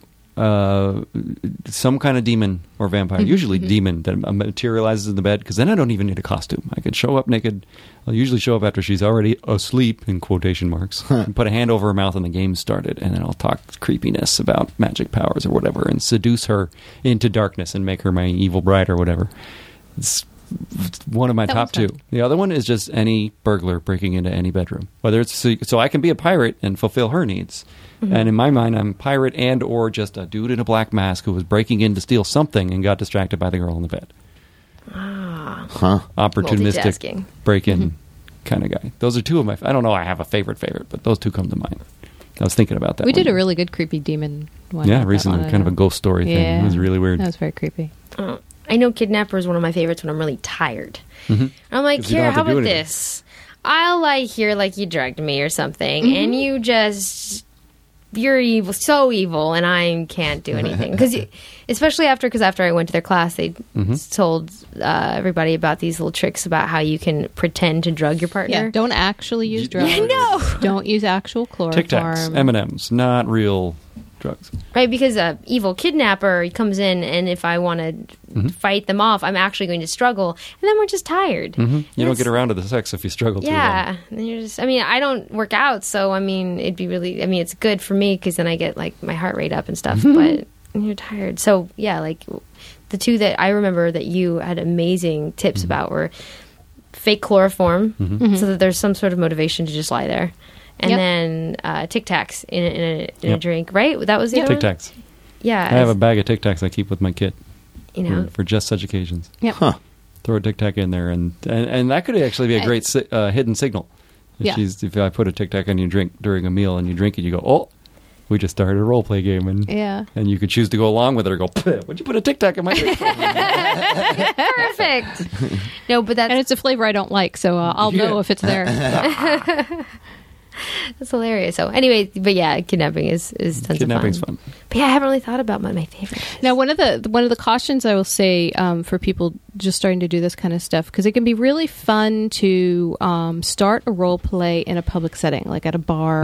Some kind of demon or vampire, usually demon that materializes in the bed, because then I don't even need a costume. I could show up naked. I'll usually show up after she's already asleep, in quotation marks, and put a hand over her mouth and the game started, and then I'll talk creepiness about magic powers or whatever and seduce her into darkness and make her my evil bride or whatever. It's one of my That top one's two. fun. The other one is just any burglar breaking into any bedroom. Whether it's so I can be a pirate and fulfill her needs. And in my mind, I'm a pirate and or just a dude in a black mask who was breaking in to steal something and got distracted by the girl in the bed. Huh? Opportunistic Multitasking. break-in kind of guy. Those are two of my... I don't know I have a favorite, but those two come to mind. I was thinking about that We one. did a really good creepy demon one. Yeah, That recently. one, I Kind of a know. ghost story thing. Yeah. It was really weird. That was very creepy. Oh, I know Kidnapper is one of my favorites when I'm really tired. I'm like, 'Cause you don't here, have to how do about anything. this? I'll lie here like you drugged me or something, and you just... You're evil, so evil, and I can't do anything. Especially after I went to their class, they told everybody about these little tricks about how you can pretend to drug your partner. Yeah, don't actually use drugs. No. Don't use actual Tic Tacs, chloroform. M&Ms, not real drugs. Right, because a evil kidnapper comes in, and if I want to fight them off, I'm actually going to struggle, and then we're just tired. You don't get around to the sex if you struggle too long. Yeah, and you're just. I mean, I don't work out, so I mean, it'd be really. I mean, it's good for me because then I get like my heart rate up and stuff. But you're tired, so yeah, like the two that I remember that you had amazing tips about were fake chloroform, so that there's some sort of motivation to just lie there. And Yep. then Tic Tacs in a Yep. drink, right? That was the other Tic one? Tacs. Yeah, I have a bag of Tic Tacs I keep with my kit for just such occasions. Yep. Throw a Tic Tac in there, and that could actually be a great hidden signal. Yeah. If I put a Tic Tac on your drink during a meal and you drink it, you go, oh, We just started a role play game, and and you could choose to go along with it or go, "What'd you put a Tic Tac in my drink?" Perfect. No, but And it's a flavor I don't like, so I'll know if it's there. that's hilarious. So anyway, but yeah, kidnapping is tons Kidnapping's of fun. fun. But yeah, I haven't really thought about my favorite. Now, one of the cautions I will say for people just starting to do this kind of stuff, because it can be really fun to start a role play in a public setting, like at a bar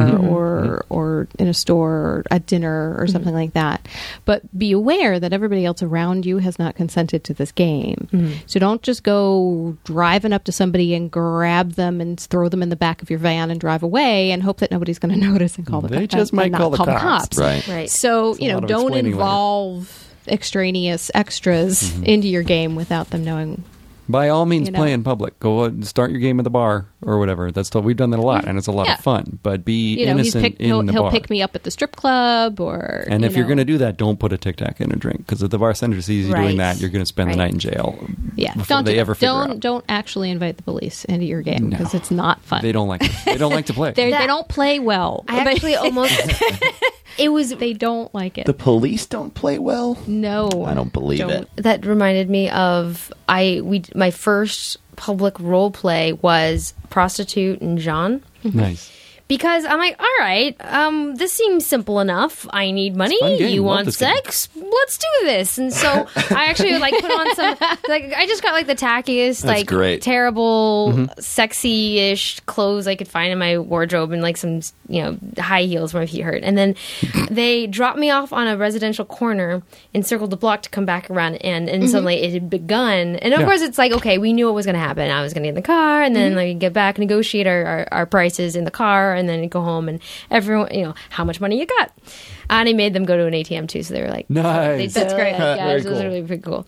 or in a store or at dinner or something like that. But be aware that everybody else around you has not consented to this game. So don't just go driving up to somebody and grab them and throw them in the back of your van and drive away and hope that nobody's going to notice and call the They just might not call the cops. Right. Right. So, It's a lot of don't explaining later. involve extraneous extras into your game without them knowing. By all means, You know. play in public. Go and start your game at the bar or whatever. We've done that a lot, and it's a lot Yeah. of fun. But be He's innocent in the he'll bar. pick me up at the strip club or. And if you're going to to do that, don't put a Tic Tac in a drink, because if the bartender sees you doing Right. that, you're going to spend the Right. night in jail. Before don't they do ever that. figure out. Don't actually invite the police into your game No. because it's not fun. They don't like. They don't like to play. They don't play well. I actually almost. It was They don't like it. The police don't play well? No, I don't believe it. that reminded me of my first public role play was Prostitute and John. Nice. Because I'm like, all right, this seems simple enough. I need money. It's a fun game. You Love want this game. sex? Let's do this. And so I actually like put on some I just got like the tackiest, like great. terrible, sexy-ish clothes I could find in my wardrobe and like some high heels where my feet hurt. And then they dropped me off on a residential corner and circled the block to come back around, and suddenly it had begun. And of Yeah. course it's like, okay, we knew what was going to happen. I was going to get in the car and then like get back, negotiate our prices in the car, and then go home, and everyone, how much money you got. And I made them go to an ATM too, so they were like, Nice. That's great. Yeah, Very it was cool. really pretty cool.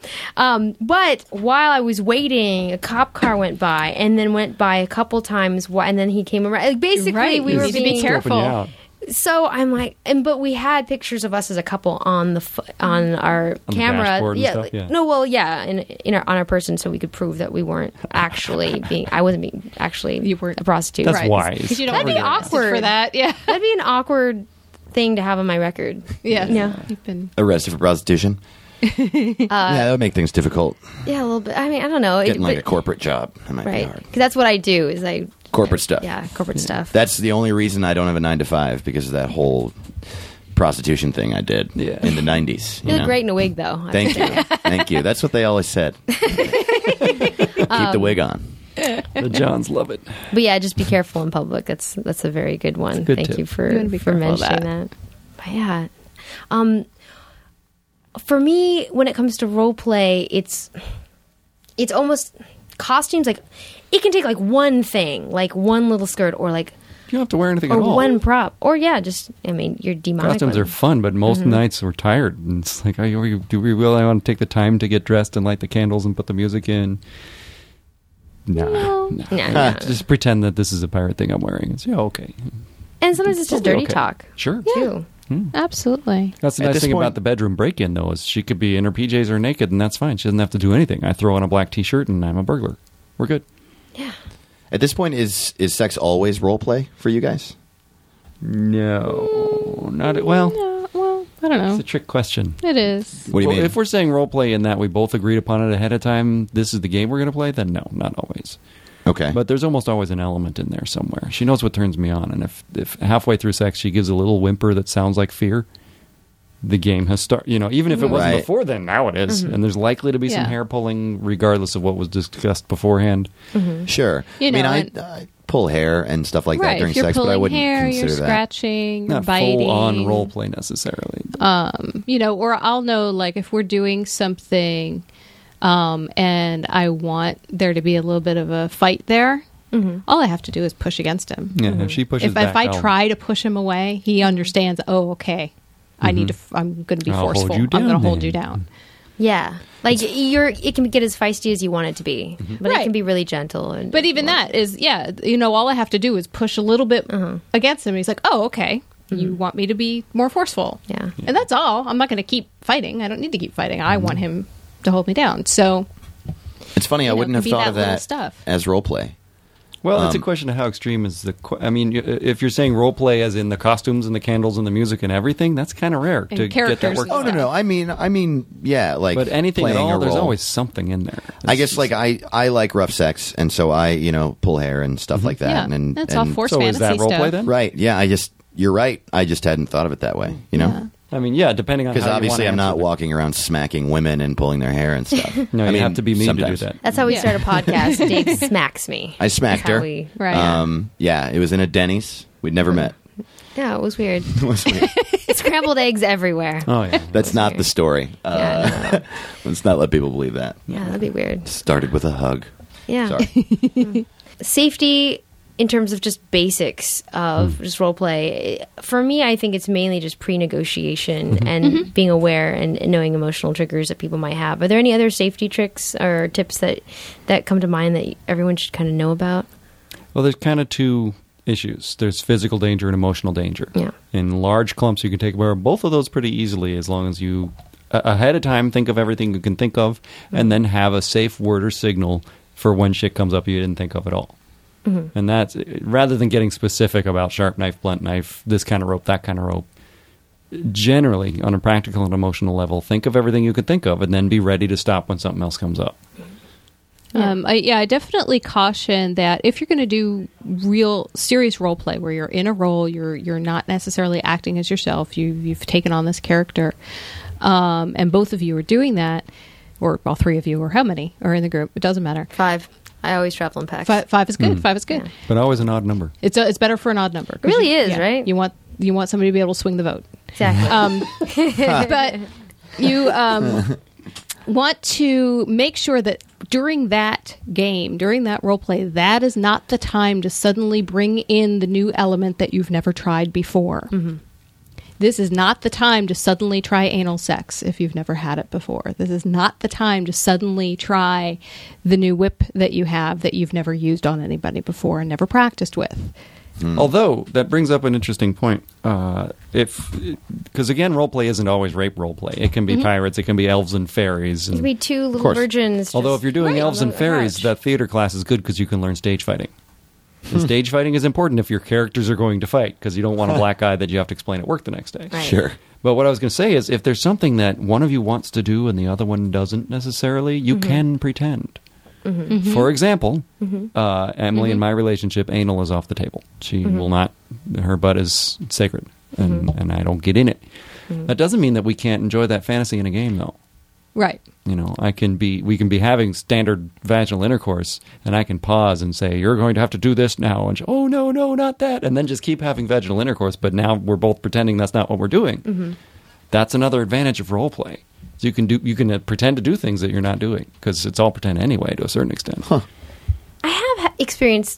But while I was waiting, a cop car went by, and then went by a couple times, and then he came around. Like, basically, Right. we You were need to be being careful. Scoping you out. So I'm like, but we had pictures of us as a couple on our On the camera. dashboard and stuff, yeah. No, well, yeah, on our person, so we could prove that we weren't actually I wasn't being actually You weren't. a prostitute. That's Right. wise. Because you don't That'd want be to get arrested awkward. for that. Yeah, That'd be an awkward thing to have on my record. yeah, Yeah. You've been Arrested for prostitution? Yeah, that would make things difficult. Yeah, a little bit. I mean, I don't know. Getting like a but- corporate job. That might be right? hard. Because that's what I do. Is I Corporate stuff. Yeah, corporate stuff. That's the only reason I don't have a 9 to 5, because of that whole prostitution thing I did in the 90s. you look great in a wig, though. I Thank have to you. say. Thank you. That's what they always said. Keep the wig on. The Johns love it. But yeah, just be careful in public. That's a very good one. good Thank tip. you for You wanna be careful of mentioning that. But yeah, for me, when it comes to role play, it's almost costumes. Like it can take like one thing, like one little skirt, or like You don't have to wear anything or at all. one prop, or yeah, just you're demonic. Costumes are fun, but most nights we're tired. And it's like, do we really want to take the time to get dressed and light the candles and put the music in? No. Nah. Just pretend that this is a pirate thing I'm wearing. It's okay. And sometimes it's just Totally dirty okay. talk Sure. too. absolutely. That's the At nice this thing point- about the bedroom break-in, though, is she could be in her PJs or naked, and that's fine. She doesn't have to do anything. I throw on a black T-shirt, and I'm a burglar. We're good. At this point, is sex always role play for you guys? No, not well. No, well, I don't It's know. a trick question. It is. What do you Well, mean? if we're saying role play in that we both agreed upon it ahead of time, this is the game we're going to play, then no, not always. Okay. But there's almost always an element in there somewhere. She knows what turns me on, and if halfway through sex she gives a little whimper that sounds like fear, the game has started. Even if it wasn't Right. before then, now it is. And there's likely to be some Yeah. hair pulling regardless of what was discussed beforehand. Sure. You I mean, know, I pull hair and stuff like that Right. during If you're sex, but I pulling wouldn't hair, consider you're that. scratching, you're Not biting. full on role play necessarily. Or I'll know, like, if we're doing something and I want there to be a little bit of a fight there, all I have to do is push against him. Yeah, if she pushes back, If I I'll- try to push him away, he understands, oh, okay, I need to, I'm going to be I'll hold forceful. you I'm going down to hold then. you down. Yeah, like it can get as feisty as you want it to be, but it Right. can be really gentle. And But even that is, all I have to do is push a little bit against him. He's like, oh, okay. You want me to be more forceful. Yeah. And that's all. I'm not going to keep fighting. I don't need to keep fighting. I want him to hold me down. So, It's funny, I know, wouldn't it have can be thought that of little that stuff. as role play. Well, it's a question of how extreme is the... I mean, if you're saying role play as in the costumes and the candles and the music and everything, that's kind of rare to get that characters work. and Oh, no. I mean, yeah, like But anything at playing all, a there's role. always something in there. I guess like I like rough sex, and so I pull hair and stuff like that. Yeah, and that's all forced So is fantasy that role play stuff. then? Right? Yeah, you're right. I just hadn't thought of it that way. Yeah. I mean, yeah, depending on Because how obviously you I'm wanna not answer it. walking around smacking women and pulling their hair and stuff. No, I you mean, have to be mean sometimes. to do that. That's how we Yeah. start a podcast. Dave smacks me. I smacked That's how her. we- Right. Yeah, it was in a Denny's. We'd never met. Yeah, it was weird. It was weird. Scrambled eggs everywhere. Oh, yeah. That's not the story. Yeah, Let's not let people believe that. yeah, that'd be weird. Started with a hug. Yeah. Sorry. Safety in terms of just basics of just role play, for me, I think it's mainly just pre-negotiation and being aware and knowing emotional triggers that people might have. Are there any other safety tricks or tips that come to mind that everyone should kind of know about? Well, there's kind of two issues. There's physical danger and emotional danger. Yeah. In large clumps, you can take away both of those pretty easily as long as you, ahead of time, think of everything you can think of and then have a safe word or signal for when shit comes up you didn't think of at all. And that's, rather than getting specific about sharp knife, blunt knife, this kind of rope, that kind of rope, generally, on a practical and emotional level, think of everything you could think of and then be ready to stop when something else comes up. I definitely caution that if you're going to do real serious role play where you're in a role, you're not necessarily acting as yourself, you've taken on this character, and both of you are doing that, or all three of you, or how many are in the group, it doesn't matter. 5. I always travel in packs. Five is good. 5 is good. But always an odd number. It's better for an odd number. 'Cause It really is, right? You want somebody to be able to swing the vote. Exactly. But you want to make sure that during that game, during that role play, that is not the time to suddenly bring in the new element that you've never tried before. This is not the time to suddenly try anal sex if you've never had it before. This is not the time to suddenly try the new whip that you have that you've never used on anybody before and never practiced with. Although, that brings up an interesting point. Because again, roleplay isn't always rape roleplay. It can be pirates, it can be elves and fairies. It And, could be 2 little course. virgins. although if you're doing just elves on and the fairies, couch. that theater class is good because you can learn stage fighting. And stage fighting is important if your characters are going to fight because you don't want a black eye that you have to explain at work the next day. Right. Sure. But what I was going to say is if there's something that one of you wants to do and the other one doesn't necessarily, you can pretend. For example, Emily in my relationship, anal is off the table. She will not, her butt is sacred, and I don't get in it. That doesn't mean that we can't enjoy that fantasy in a game, though. Right. You know, we can be having standard vaginal intercourse, and I can pause and say, "You're going to have to do this now," and she, "Oh no, not that," and then just keep having vaginal intercourse. But now we're both pretending that's not what we're doing. That's another advantage of role play. So you can pretend to do things that you're not doing because it's all pretend anyway to a certain extent. I have experienced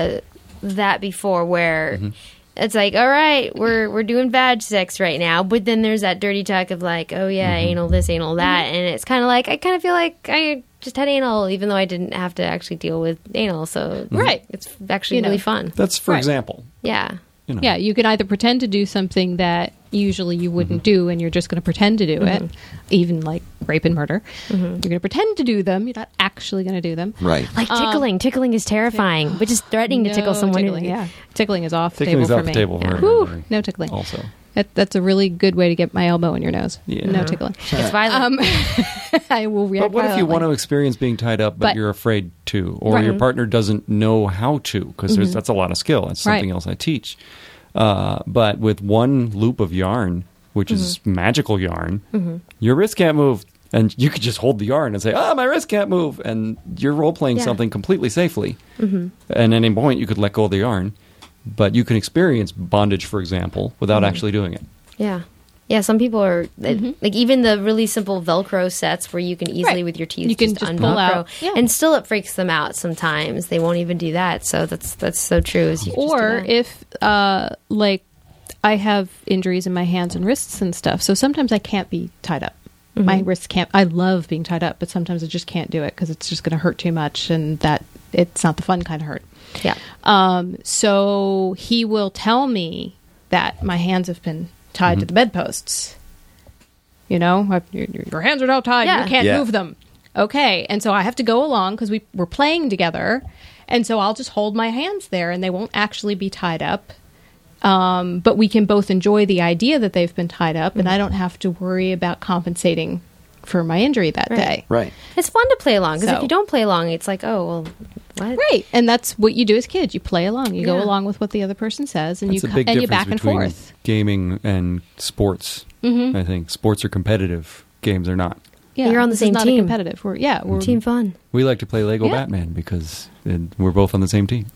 that before where it's like, all right, we're doing vag sex right now, but then there's that dirty talk of like, oh yeah, anal this, anal that, and it's kind of like I kind of feel like I just had anal even though I didn't have to actually deal with anal, so Right. it's actually really fun. That's for Right. example. Yeah. You know. Yeah, you can either pretend to do something that usually you wouldn't do and you're just going to pretend to do it, even like rape and murder. You're going to pretend to do them. You're not actually going to do them. Right. Like tickling. Tickling is terrifying, but just threatening to tickle No someone. Tickling, Tickling is off the Tickling's table off for the me. table Yeah. for Whew, everybody. no tickling. Also, That's a really good way to get my elbow in your nose. Yeah. No tickling. It's violent. I will react but what if you violently. want to experience being tied up, but But- you're afraid to, or Right. your partner doesn't know how to? Because that's a lot of skill. That's something Right. else I teach. But with one loop of yarn, which is magical yarn, your wrist can't move. And you could just hold the yarn and say, my wrist can't move. And you're role-playing Yeah. something completely safely. And at any point, you could let go of the yarn. But you can experience bondage, for example, without actually doing it. Yeah. Yeah, some people are like even the really simple Velcro sets where you can easily Right. with your teeth You can just pull unvelcro, out. Yeah. and still it freaks them out sometimes. They won't even do that. So that's so true. Is you can just do Or that. if, like, I have injuries in my hands and wrists and stuff, so sometimes I can't be tied up. My wrists can't. I love being tied up, but sometimes I just can't do it because it's just going to hurt too much, and that it's not the fun kind of hurt. yeah, So he will tell me that my hands have been tied to the bedposts. You know, your hands are now tied. Yeah. You can't Yeah. move them. Okay, and so I have to go along because we're playing together, And so I'll just hold my hands there, and they won't actually be tied up. But we can both enjoy the idea that they've been tied up, and I don't have to worry about compensating for my injury that day. Right. It's fun to play along because So- if you don't play along, it's like, oh, well, what? Right, and that's what you do as kids. You play along. You go Yeah. along with what the other person says, and That's a big you difference back and between forth. gaming and sports. I think sports are competitive. Games are not. Yeah, You're on the this same is not team. A competitive. We're Team fun. We like to play Lego Yeah. Batman because we're both on the same team.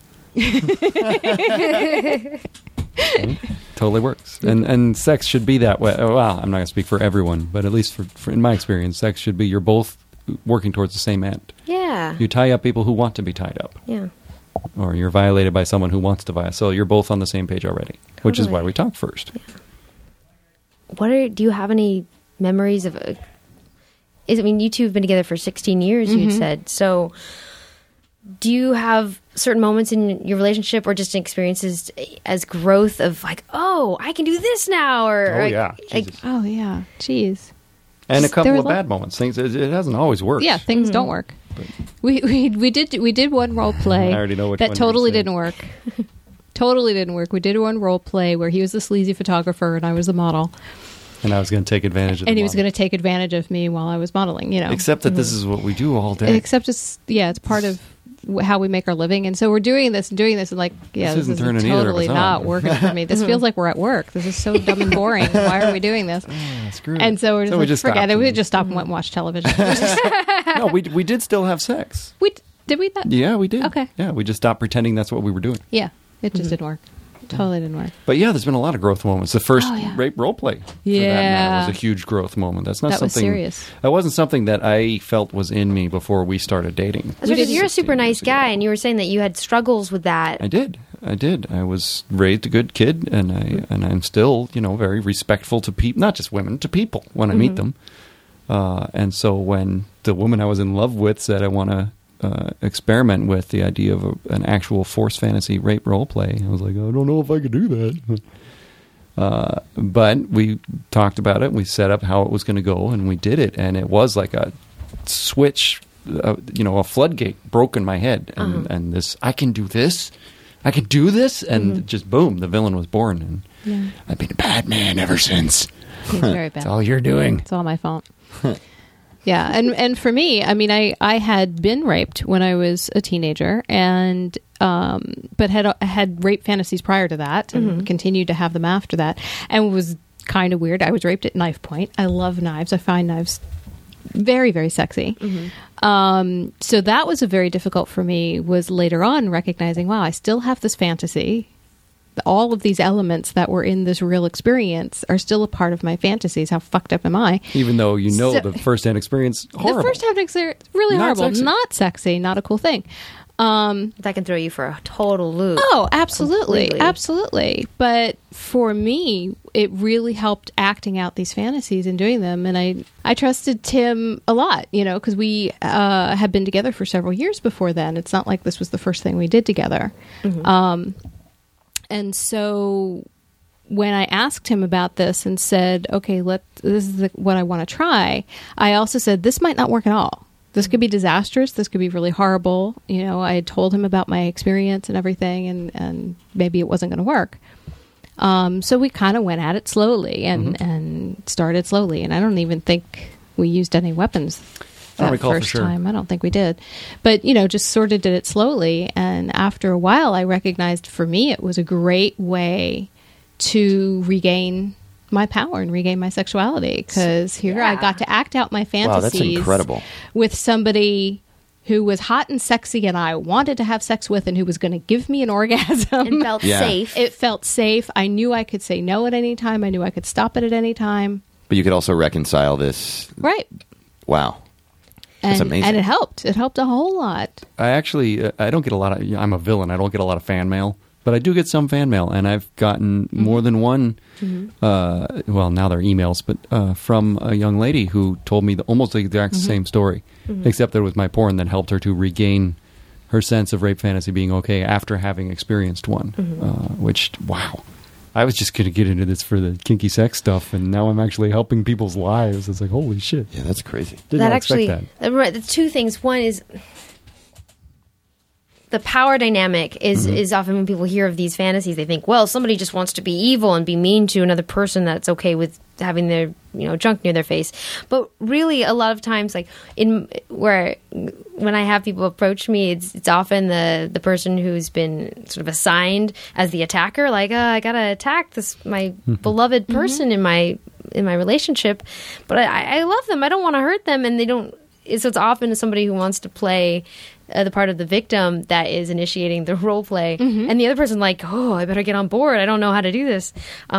Totally works. And sex should be that way. Well, I'm not going to speak for everyone, but at least for in my experience, sex should be you're both working towards the same end. Yeah. You tie up people who want to be tied up, Yeah. or you're violated by someone who wants to violate. So you're both on the same page already, which is why Totally. we talk first. Do you have any memories of? I mean, you two have been together for 16 years. You said so. Do you have certain moments in your relationship, or just experiences as growth of like, oh, I can do this now, or Oh, like, yeah. like, Jesus. Oh yeah, jeez. And a couple There of was bad moments. Things it hasn't always worked. Yeah, things don't work. We did one role play I already know which that one you're totally saying. didn't work. Totally didn't work. We did one role play where he was the sleazy photographer and I was the model, And I was going to take advantage of and the he was model. going to take advantage of me while I was modeling. You know, Except that this is what we do all day. except it's part of how we make our living, and so we're doing this, and like, yeah, This this isn't is turning either of totally us on. not working for me. This feels like we're at work. This is so dumb and boring. Why are we doing this? Screw it. And so we're just, we like, just forget stopped it. We and- just stopped and went and watched television. No, we did still have sex. Did we not? Yeah, we did. Okay. Yeah, we just stopped pretending that's what we were doing. Yeah, it just didn't work. Totally didn't work. But yeah, there's been a lot of growth moments. The first Oh, yeah. rape role play, for that Yeah. matter, was a huge growth moment. That's not That was something serious. That wasn't something that I felt was in me before we started dating. because you're a super 16 nice years ago. guy, and you were saying that you had struggles with that. I did. I was raised a good kid, and I'm still, very respectful to people, not just women, to people when I meet them. And so when the woman I was in love with said, I want to experiment with the idea of an actual force fantasy rape role play, I was like, I don't know if I could do that. But we talked about it. We set up how it was going to go, and we did it. And it was like a switch, a floodgate broke in my head. And this, I can do this. I can do this. And just boom, the villain was born. And I've been a bad man ever since. He's very bad. That's all you're doing. It's all my fault. Yeah, and for me, I mean, I had been raped when I was a teenager, and but had rape fantasies prior to that, and continued to have them after that, and it was kind of weird. I was raped at knife point. I love knives. I find knives very, very sexy. So that was a very difficult for me. Was later on recognizing, wow, I still have this fantasy. All of these elements that were in this real experience are still a part of my fantasies. How fucked up am I? Even though So- the first-hand experience, horrible. The first-hand experience, really Not horrible. sexy. Not sexy. Not a cool thing. That can throw you for a total loop. Oh, absolutely. Completely. Absolutely. But for me, it really helped acting out these fantasies and doing them. And I trusted Tim a lot, because we had been together for several years before then. It's not like this was the first thing we did together. And so when I asked him about this and said, okay, this is what I want to try, I also said, this might not work at all. This could be disastrous. This could be really horrible. I had told him about my experience and everything, and maybe it wasn't going to work. So we kind of went at it slowly and started slowly. And I don't even think we used any weapons I don't that recall for first sure. time. I don't think we did. But, just sort of did it slowly. And after a while, I recognized for me it was a great way to regain my power and regain my sexuality. Because here I got to act out my Wow, fantasies that's incredible. with somebody who was hot and sexy and I wanted to have sex with, and who was going to give me an orgasm. And felt Yeah. safe. It felt safe. I knew I could say no at any time. I knew I could stop it at any time. But you could also reconcile this. Right. Wow. That's And, amazing. and it helped. It helped a whole lot. I actually, I don't get a lot of, I'm a villain. I don't get a lot of fan mail, but I do get some fan mail, and I've gotten more than one, well, now they're emails, but from a young lady who told me almost the exact same story, except that it was my porn that helped her to regain her sense of rape fantasy being okay after having experienced one, which, wow. I was just going to get into this for the kinky sex stuff, and now I'm actually helping people's lives. It's like, holy shit. Yeah, that's crazy. Did that not actually, expect that. right, the two things. One is the power dynamic is often when people hear of these fantasies, they think, well, somebody just wants to be evil and be mean to another person that's okay with having their junk near their face. But really, a lot of times, like when I have people approach me, it's often the person who's been sort of assigned as the attacker, like, I gotta attack my beloved person in my relationship, but I love them, I don't want to hurt them, and they don't. So it's often somebody who wants to play the part of the victim that is initiating the role play, and the other person like, oh, I better get on board, I don't know how to do this.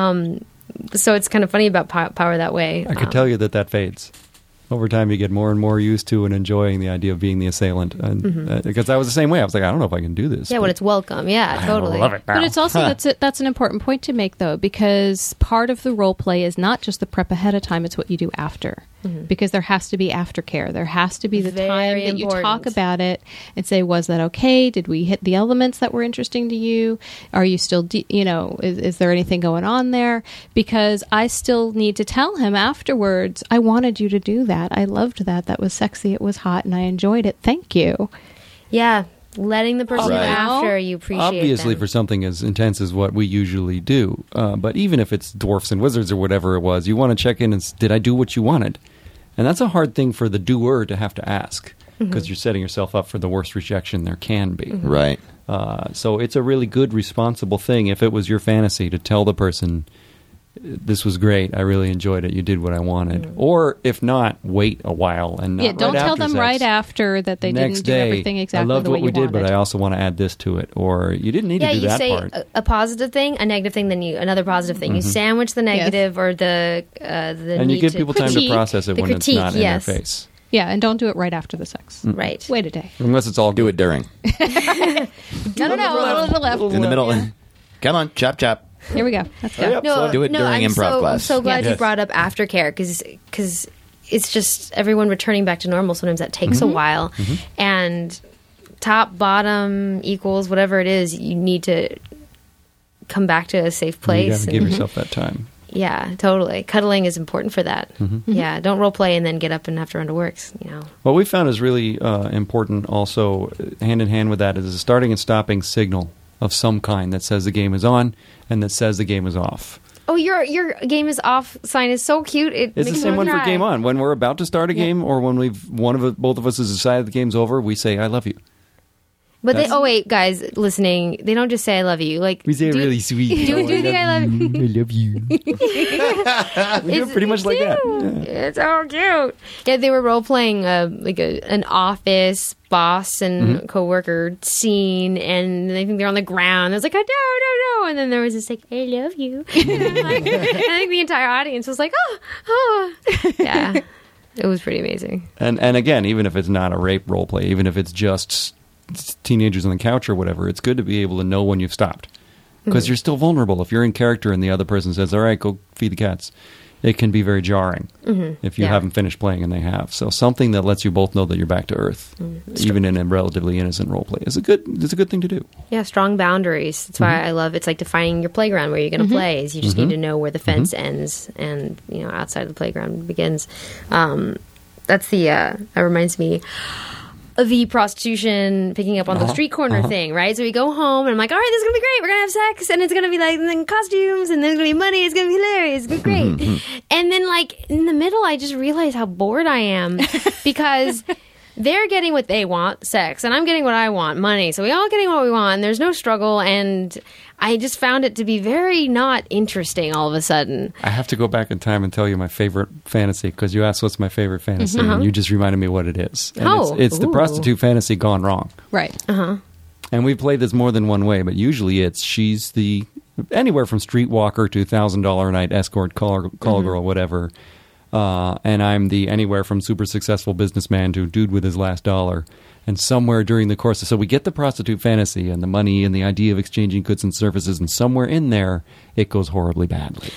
So it's kind of funny about power that way. I could tell you that fades. Over time, you get more and more used to and enjoying the idea of being the assailant. And, because I was the same way. I was like, I don't know if I can do this. Yeah, when it's welcome. Yeah, totally. I love it now. But it's also that's an important point to make, though, because part of the role play is not just the prep ahead of time; it's what you do after. Because there has to be aftercare. There has to be the Very time that you important. talk about it and say, "Was that okay? Did we hit the elements that were interesting to you? Are you still, is there anything going on there?" Because I still need to tell him afterwards, "I wanted you to do that. I loved that. That was sexy. It was hot, and I enjoyed it. Thank you." Yeah, letting the person know Right. after you appreciate Obviously, them. for something as intense as what we usually do. But even if it's dwarfs and wizards or whatever it was, you want to check in and did I do what you wanted? And that's a hard thing for the doer to have to ask because you're setting yourself up for the worst rejection there can be. Right. So it's a really good, responsible thing if it was your fantasy to tell the person, this was great, I really enjoyed it, you did what I wanted. Or if not, wait a while and not Don't right tell after them sex. right after that they Next didn't do day, everything exactly I loved the way what we you did, wanted. but I also want to add this to it. Or you didn't need to do you that say part. a positive thing, a negative thing, then another positive thing. You sandwich the negative or the And need you give to people time to critique. process it The when it's critique, not yes. in their face. Yeah, and don't do it right after the sex. Right. Wait a day. Unless it's all Do it during. No, a little to the left. In the middle. Come on, chop, chop. Here we go. Let's go. No, Do it during I'm improv so, class. I'm so glad Yes. you brought up aftercare because it's just everyone returning back to normal. Sometimes that takes a while, and top, bottom, equals, whatever it is, you need to come back to a safe You place. got to give yourself that time. Yeah, totally. Cuddling is important for that. Yeah, don't role play and then get up and have to run to work. What we found is really important also, hand in hand with that, is a starting and stopping signal of some kind that says the game is on and that says the game is off. Oh, your game is off sign is so cute. It's makes the me same one for cry. game on. When we're about to start a game or when both of us has decided the game's over, we say, I love you. But That's- wait, guys listening, they don't just say I love you. Like We say it do- really sweet. Do you think I love you? I love you. We do it pretty much like that. cute. It's so cute. Yeah, they were role playing like an office boss and coworker scene, and I think they're on the ground. I was like, oh, no, and then there was this like, I love you. And I'm like, I think the entire audience was like, oh, yeah. It was pretty amazing. And again, even if it's not a rape role play, even if it's just teenagers on the couch or whatever, it's good to be able to know when you've stopped. Because you're still vulnerable. If you're in character and the other person says, all right, go feed the cats, it can be very jarring if you Yeah. haven't finished playing and they have. So something that lets you both know that you're back to earth, even in a relatively innocent role play, is a good thing to do. Yeah, strong boundaries. That's why I love it's like defining your playground where you're going to play. Is you just need to know where the fence ends and outside of the playground begins. That's that reminds me of the prostitution picking up on the street corner thing, right? So we go home and I'm like, all right, this is gonna be great. We're gonna have sex and it's gonna be like and then costumes and there's gonna be money. It's gonna be hilarious. It's gonna be great. And then like in the middle, I just realized how bored I am because they're getting what they want, sex, and I'm getting what I want, money. So we all getting what we want. And there's no struggle, and I just found it to be very not interesting all of a sudden. I have to go back in time and tell you my favorite fantasy because you asked what's my favorite fantasy and you just reminded me what it is. And Oh, it's the ooh. prostitute fantasy gone wrong. Right. And we've played this more than one way, but usually she's the anywhere from streetwalker to $1,000 a night escort, call girl, whatever. And I'm the anywhere from super successful businessman to dude with his last dollar. And somewhere during the course so we get the prostitute fantasy and the money and the idea of exchanging goods and services, and somewhere in there, it goes horribly badly.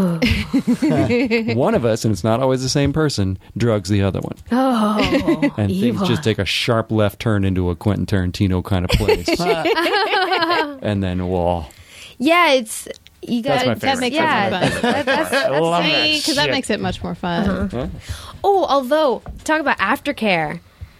One of us, and it's not always the same person, drugs the other one. Oh, And evil. things just take a sharp left turn into a Quentin Tarantino kind of place. And then, well, Yeah, it's you got That's my favorite. That makes yeah, it fun. that's Because that makes it much more fun. Oh, although talk about aftercare.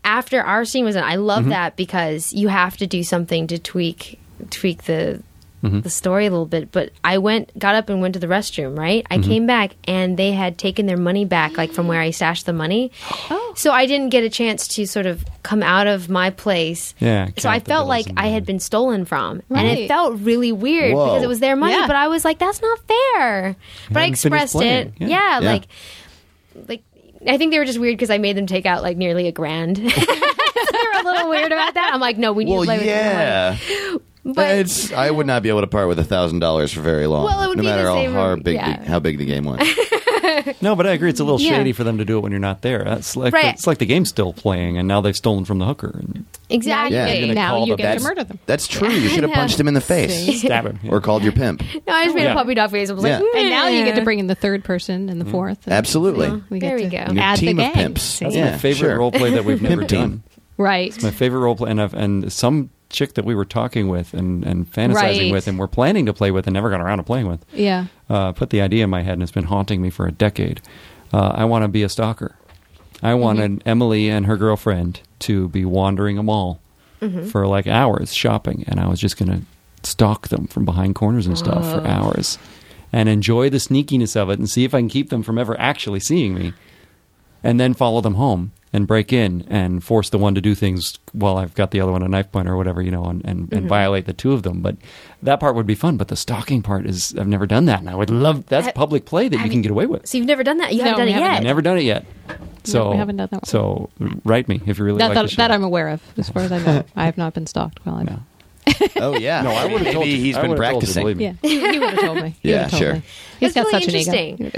after our scene was done, I love that because you have to do something to tweak the story a little bit. But I got up and went to the restroom, right? I came back and they had taken their money back, like from where I stashed the money. So I didn't get a chance to sort of come out of my place. Yeah, so I count the felt like bills and I had been stolen from. And it Right. felt really weird Whoa. because it was their money. Yeah. But I was like, that's not fair. But I hadn't finished expressed playing. it. Yeah. Yeah. Like I think they were just weird because I made them take out like nearly $1,000. They were a little weird about that. I'm like, no, we need to Well, play with yeah. your money. But I would not be able to part with $1,000 for very long. Well, it would no be matter the same- how big the game was. No, but I agree. It's a little Yeah. shady for them to do it when you're not there. That's like Right. it's like the game's still playing, and now they've stolen from the hooker and exactly. Yeah. You're gonna Now call you the get to best- murder them. That's true. You should have punched him in the face stab him. Yeah. or called your pimp. No, I just made Yeah. a puppy dog face. I was Yeah. like, And now you get to "Meh." bring in the third person and the fourth. and- Absolutely. We There get we to go. Your Add team the of gang. pimps. See? That's Yeah, my favorite sure. role play that we've never Pimp team. done. Right. It's my favorite role play, and some chick that we were talking with and fantasizing Right. with, and we're planning to play with, and never got around to playing with. Yeah. Put the idea in my head, and it's been haunting me for a decade. I want to be a stalker. I wanted Emily and her girlfriend to be wandering a mall for like hours shopping, and I was just going to stalk them from behind corners and stuff for hours and enjoy the sneakiness of it and see if I can keep them from ever actually seeing me, and then follow them home and break in and force the one to do things while I've got the other one a knife point or whatever, and violate the two of them. But that part would be fun. But the stalking part is, I've never done that, and I would love, that's public play that you can get away with. So you've never done that? You No, haven't done we it haven't. yet? I've never done it yet. So we haven't done that one. So write me if you really like the show. That I'm aware of, as far as I know. I have not been stalked while I've... No. Oh, yeah. No, I would have told you. Maybe he's I been would've told you, practicing. believe me. Yeah, he would have told me. He Yeah, would've told sure. me. He's That's got really such an ego.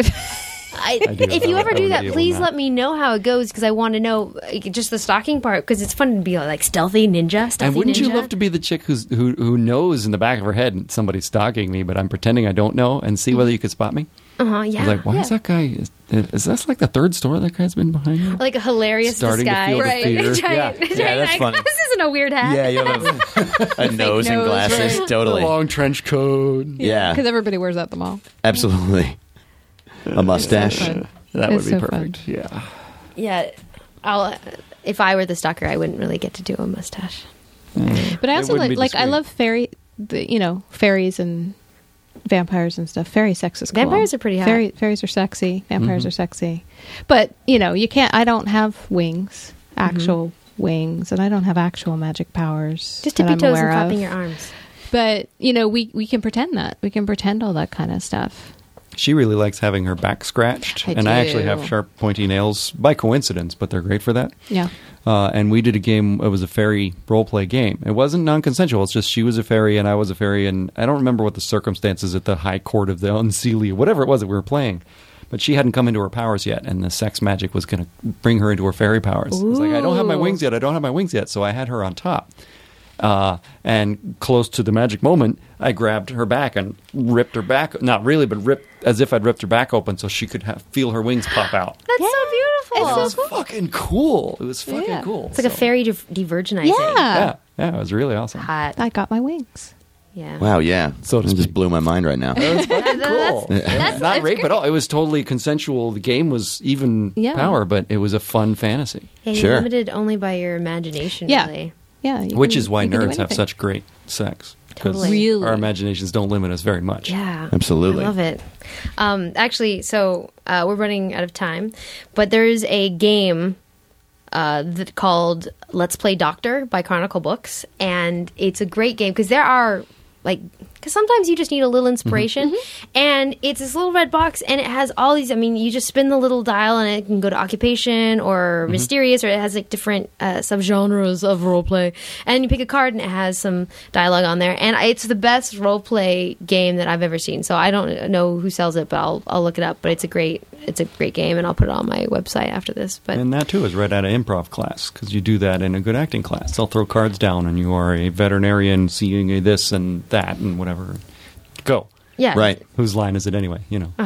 I do. If you ever I do would that, be able please to. let me know how it goes because I want to know just the stalking part because it's fun to be like stealthy ninja. And wouldn't ninja. you love to be the chick who knows in the back of her head somebody's stalking me, but I'm pretending I don't know, and see whether you could spot me? Yeah. I was like, why is that guy? Is that like the third store that guy's been behind me? Like a hilarious Starting to disguise. feel the Right. fear. Giant, Yeah. giant Yeah, that's eye funny. glasses and a weird hat. Yeah, you have a nose and nose, glasses. right. Totally. The long trench coat. Yeah, Because everybody wears that at the mall. absolutely. A mustache. fun. That It's would be so perfect. Yeah. Yeah. If I were the stalker, I wouldn't really get to do a mustache. But I It also wouldn't be like I discreet. love fairies and vampires and stuff. Fairy sex is cool. Vampires are pretty hot. Fairies are sexy. Vampires are sexy. But, you can't... I don't have wings, actual wings, and I don't have actual magic powers Just that tippy I'm toes aware and flapping of. your arms. But, we can pretend that. We can pretend all that kind of stuff. She really likes having her back scratched, I and I actually do. have sharp, pointy nails by coincidence, but they're great for that. Yeah. And we did a game. It was a fairy role-play game. It wasn't non-consensual. It's just she was a fairy and I was a fairy, and I don't remember what the circumstances at the High Court of the Unseelie, whatever it was that we were playing. But she hadn't come into her powers yet, and the sex magic was going to bring her into her fairy powers. I was like, I don't have my wings yet. I don't have my wings yet. So I had her on top. And close to the magic moment, I grabbed her back and ripped her back. Not really, but ripped as if I'd ripped her back open so she could feel her wings pop out. That's so beautiful. It was fucking cool. It was fucking Yeah. cool. It's like a fairy de-virginizing. Yeah. Yeah, it was really awesome. Hot. I got my wings. Yeah. Wow, yeah. So to it just speak. blew my mind right now. It was fucking cool. That's Not rape great. at all. It was totally consensual. The game was even Yeah. power, but it was a fun fantasy. Yeah, you're Sure. limited only by your imagination, Yeah. really. Yeah. you Which can- is why you can do nerds have anything. such great sex. Because Totally. Really? our imaginations don't limit us very much. Yeah. Absolutely. I love it. Actually, so we're running out of time, but there's a game called Let's Play Doctor by Chronicle Books, and it's a great game because there are because sometimes you just need a little inspiration, and it's this little red box, and it has all these. I mean, you just spin the little dial, and it can go to occupation or mysterious, or it has like different subgenres of roleplay, and you pick a card, and it has some dialogue on there, and it's the best roleplay game that I've ever seen. So I don't know who sells it, but I'll look it up. But it's a great game, and I'll put it on my website after this. But And that, too, is right out of improv class, because you do that in a good acting class. They'll throw cards down, and you are a veterinarian seeing a this and that and whatever. Go. yeah, Right. Whose line is it anyway?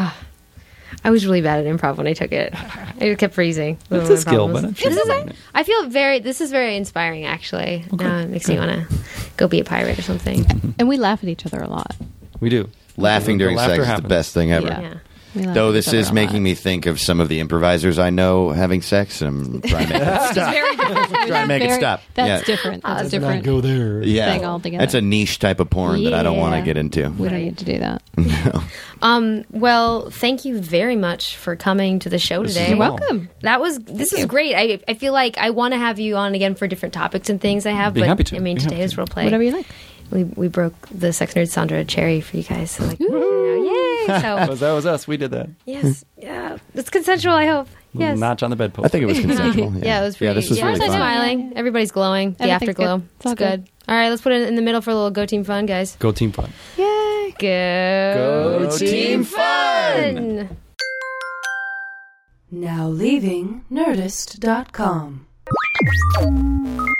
I was really bad at improv when I took it. I kept freezing. It's a skill, but I'm sure This you is learn it. I feel this is very inspiring, actually. Now it makes me want to go be a pirate or something. And we laugh at each other a lot. We do. Laughing The during laughter sex is happens. the best thing ever. Yeah. Yeah. We laugh Though at this each other is a making lot. me think of some of the improvisers I know having sex, and I'm trying to make it stop. Trying to make it stop. That's different. That's a different there. Yeah, thing altogether. that's a niche type of porn that I don't want to Yeah. get into. We don't need to do that. Well, thank you very much for coming to the show today. You're welcome. This is great. I feel like I want to have you on again for different topics and things I have. Be but happy to. I mean, Be today happy was to. role play. Whatever you like. We broke the Sex Nerd Sandra cherry for you guys. So like, yay! So That was us. We did that. yes, yeah, it's consensual. I hope. Yes. Notch on the bedpost. I think it was consensual. Yeah, it was pretty. Yeah, this was yeah, really everybody's fun. smiling. Everybody's glowing. The Everything's afterglow. good. It's all It's good. All right, let's put it in the middle for a little Go Team fun, guys. Go team fun. Yay! Go, Go Team Team Fun! Now leaving Nerdist.com.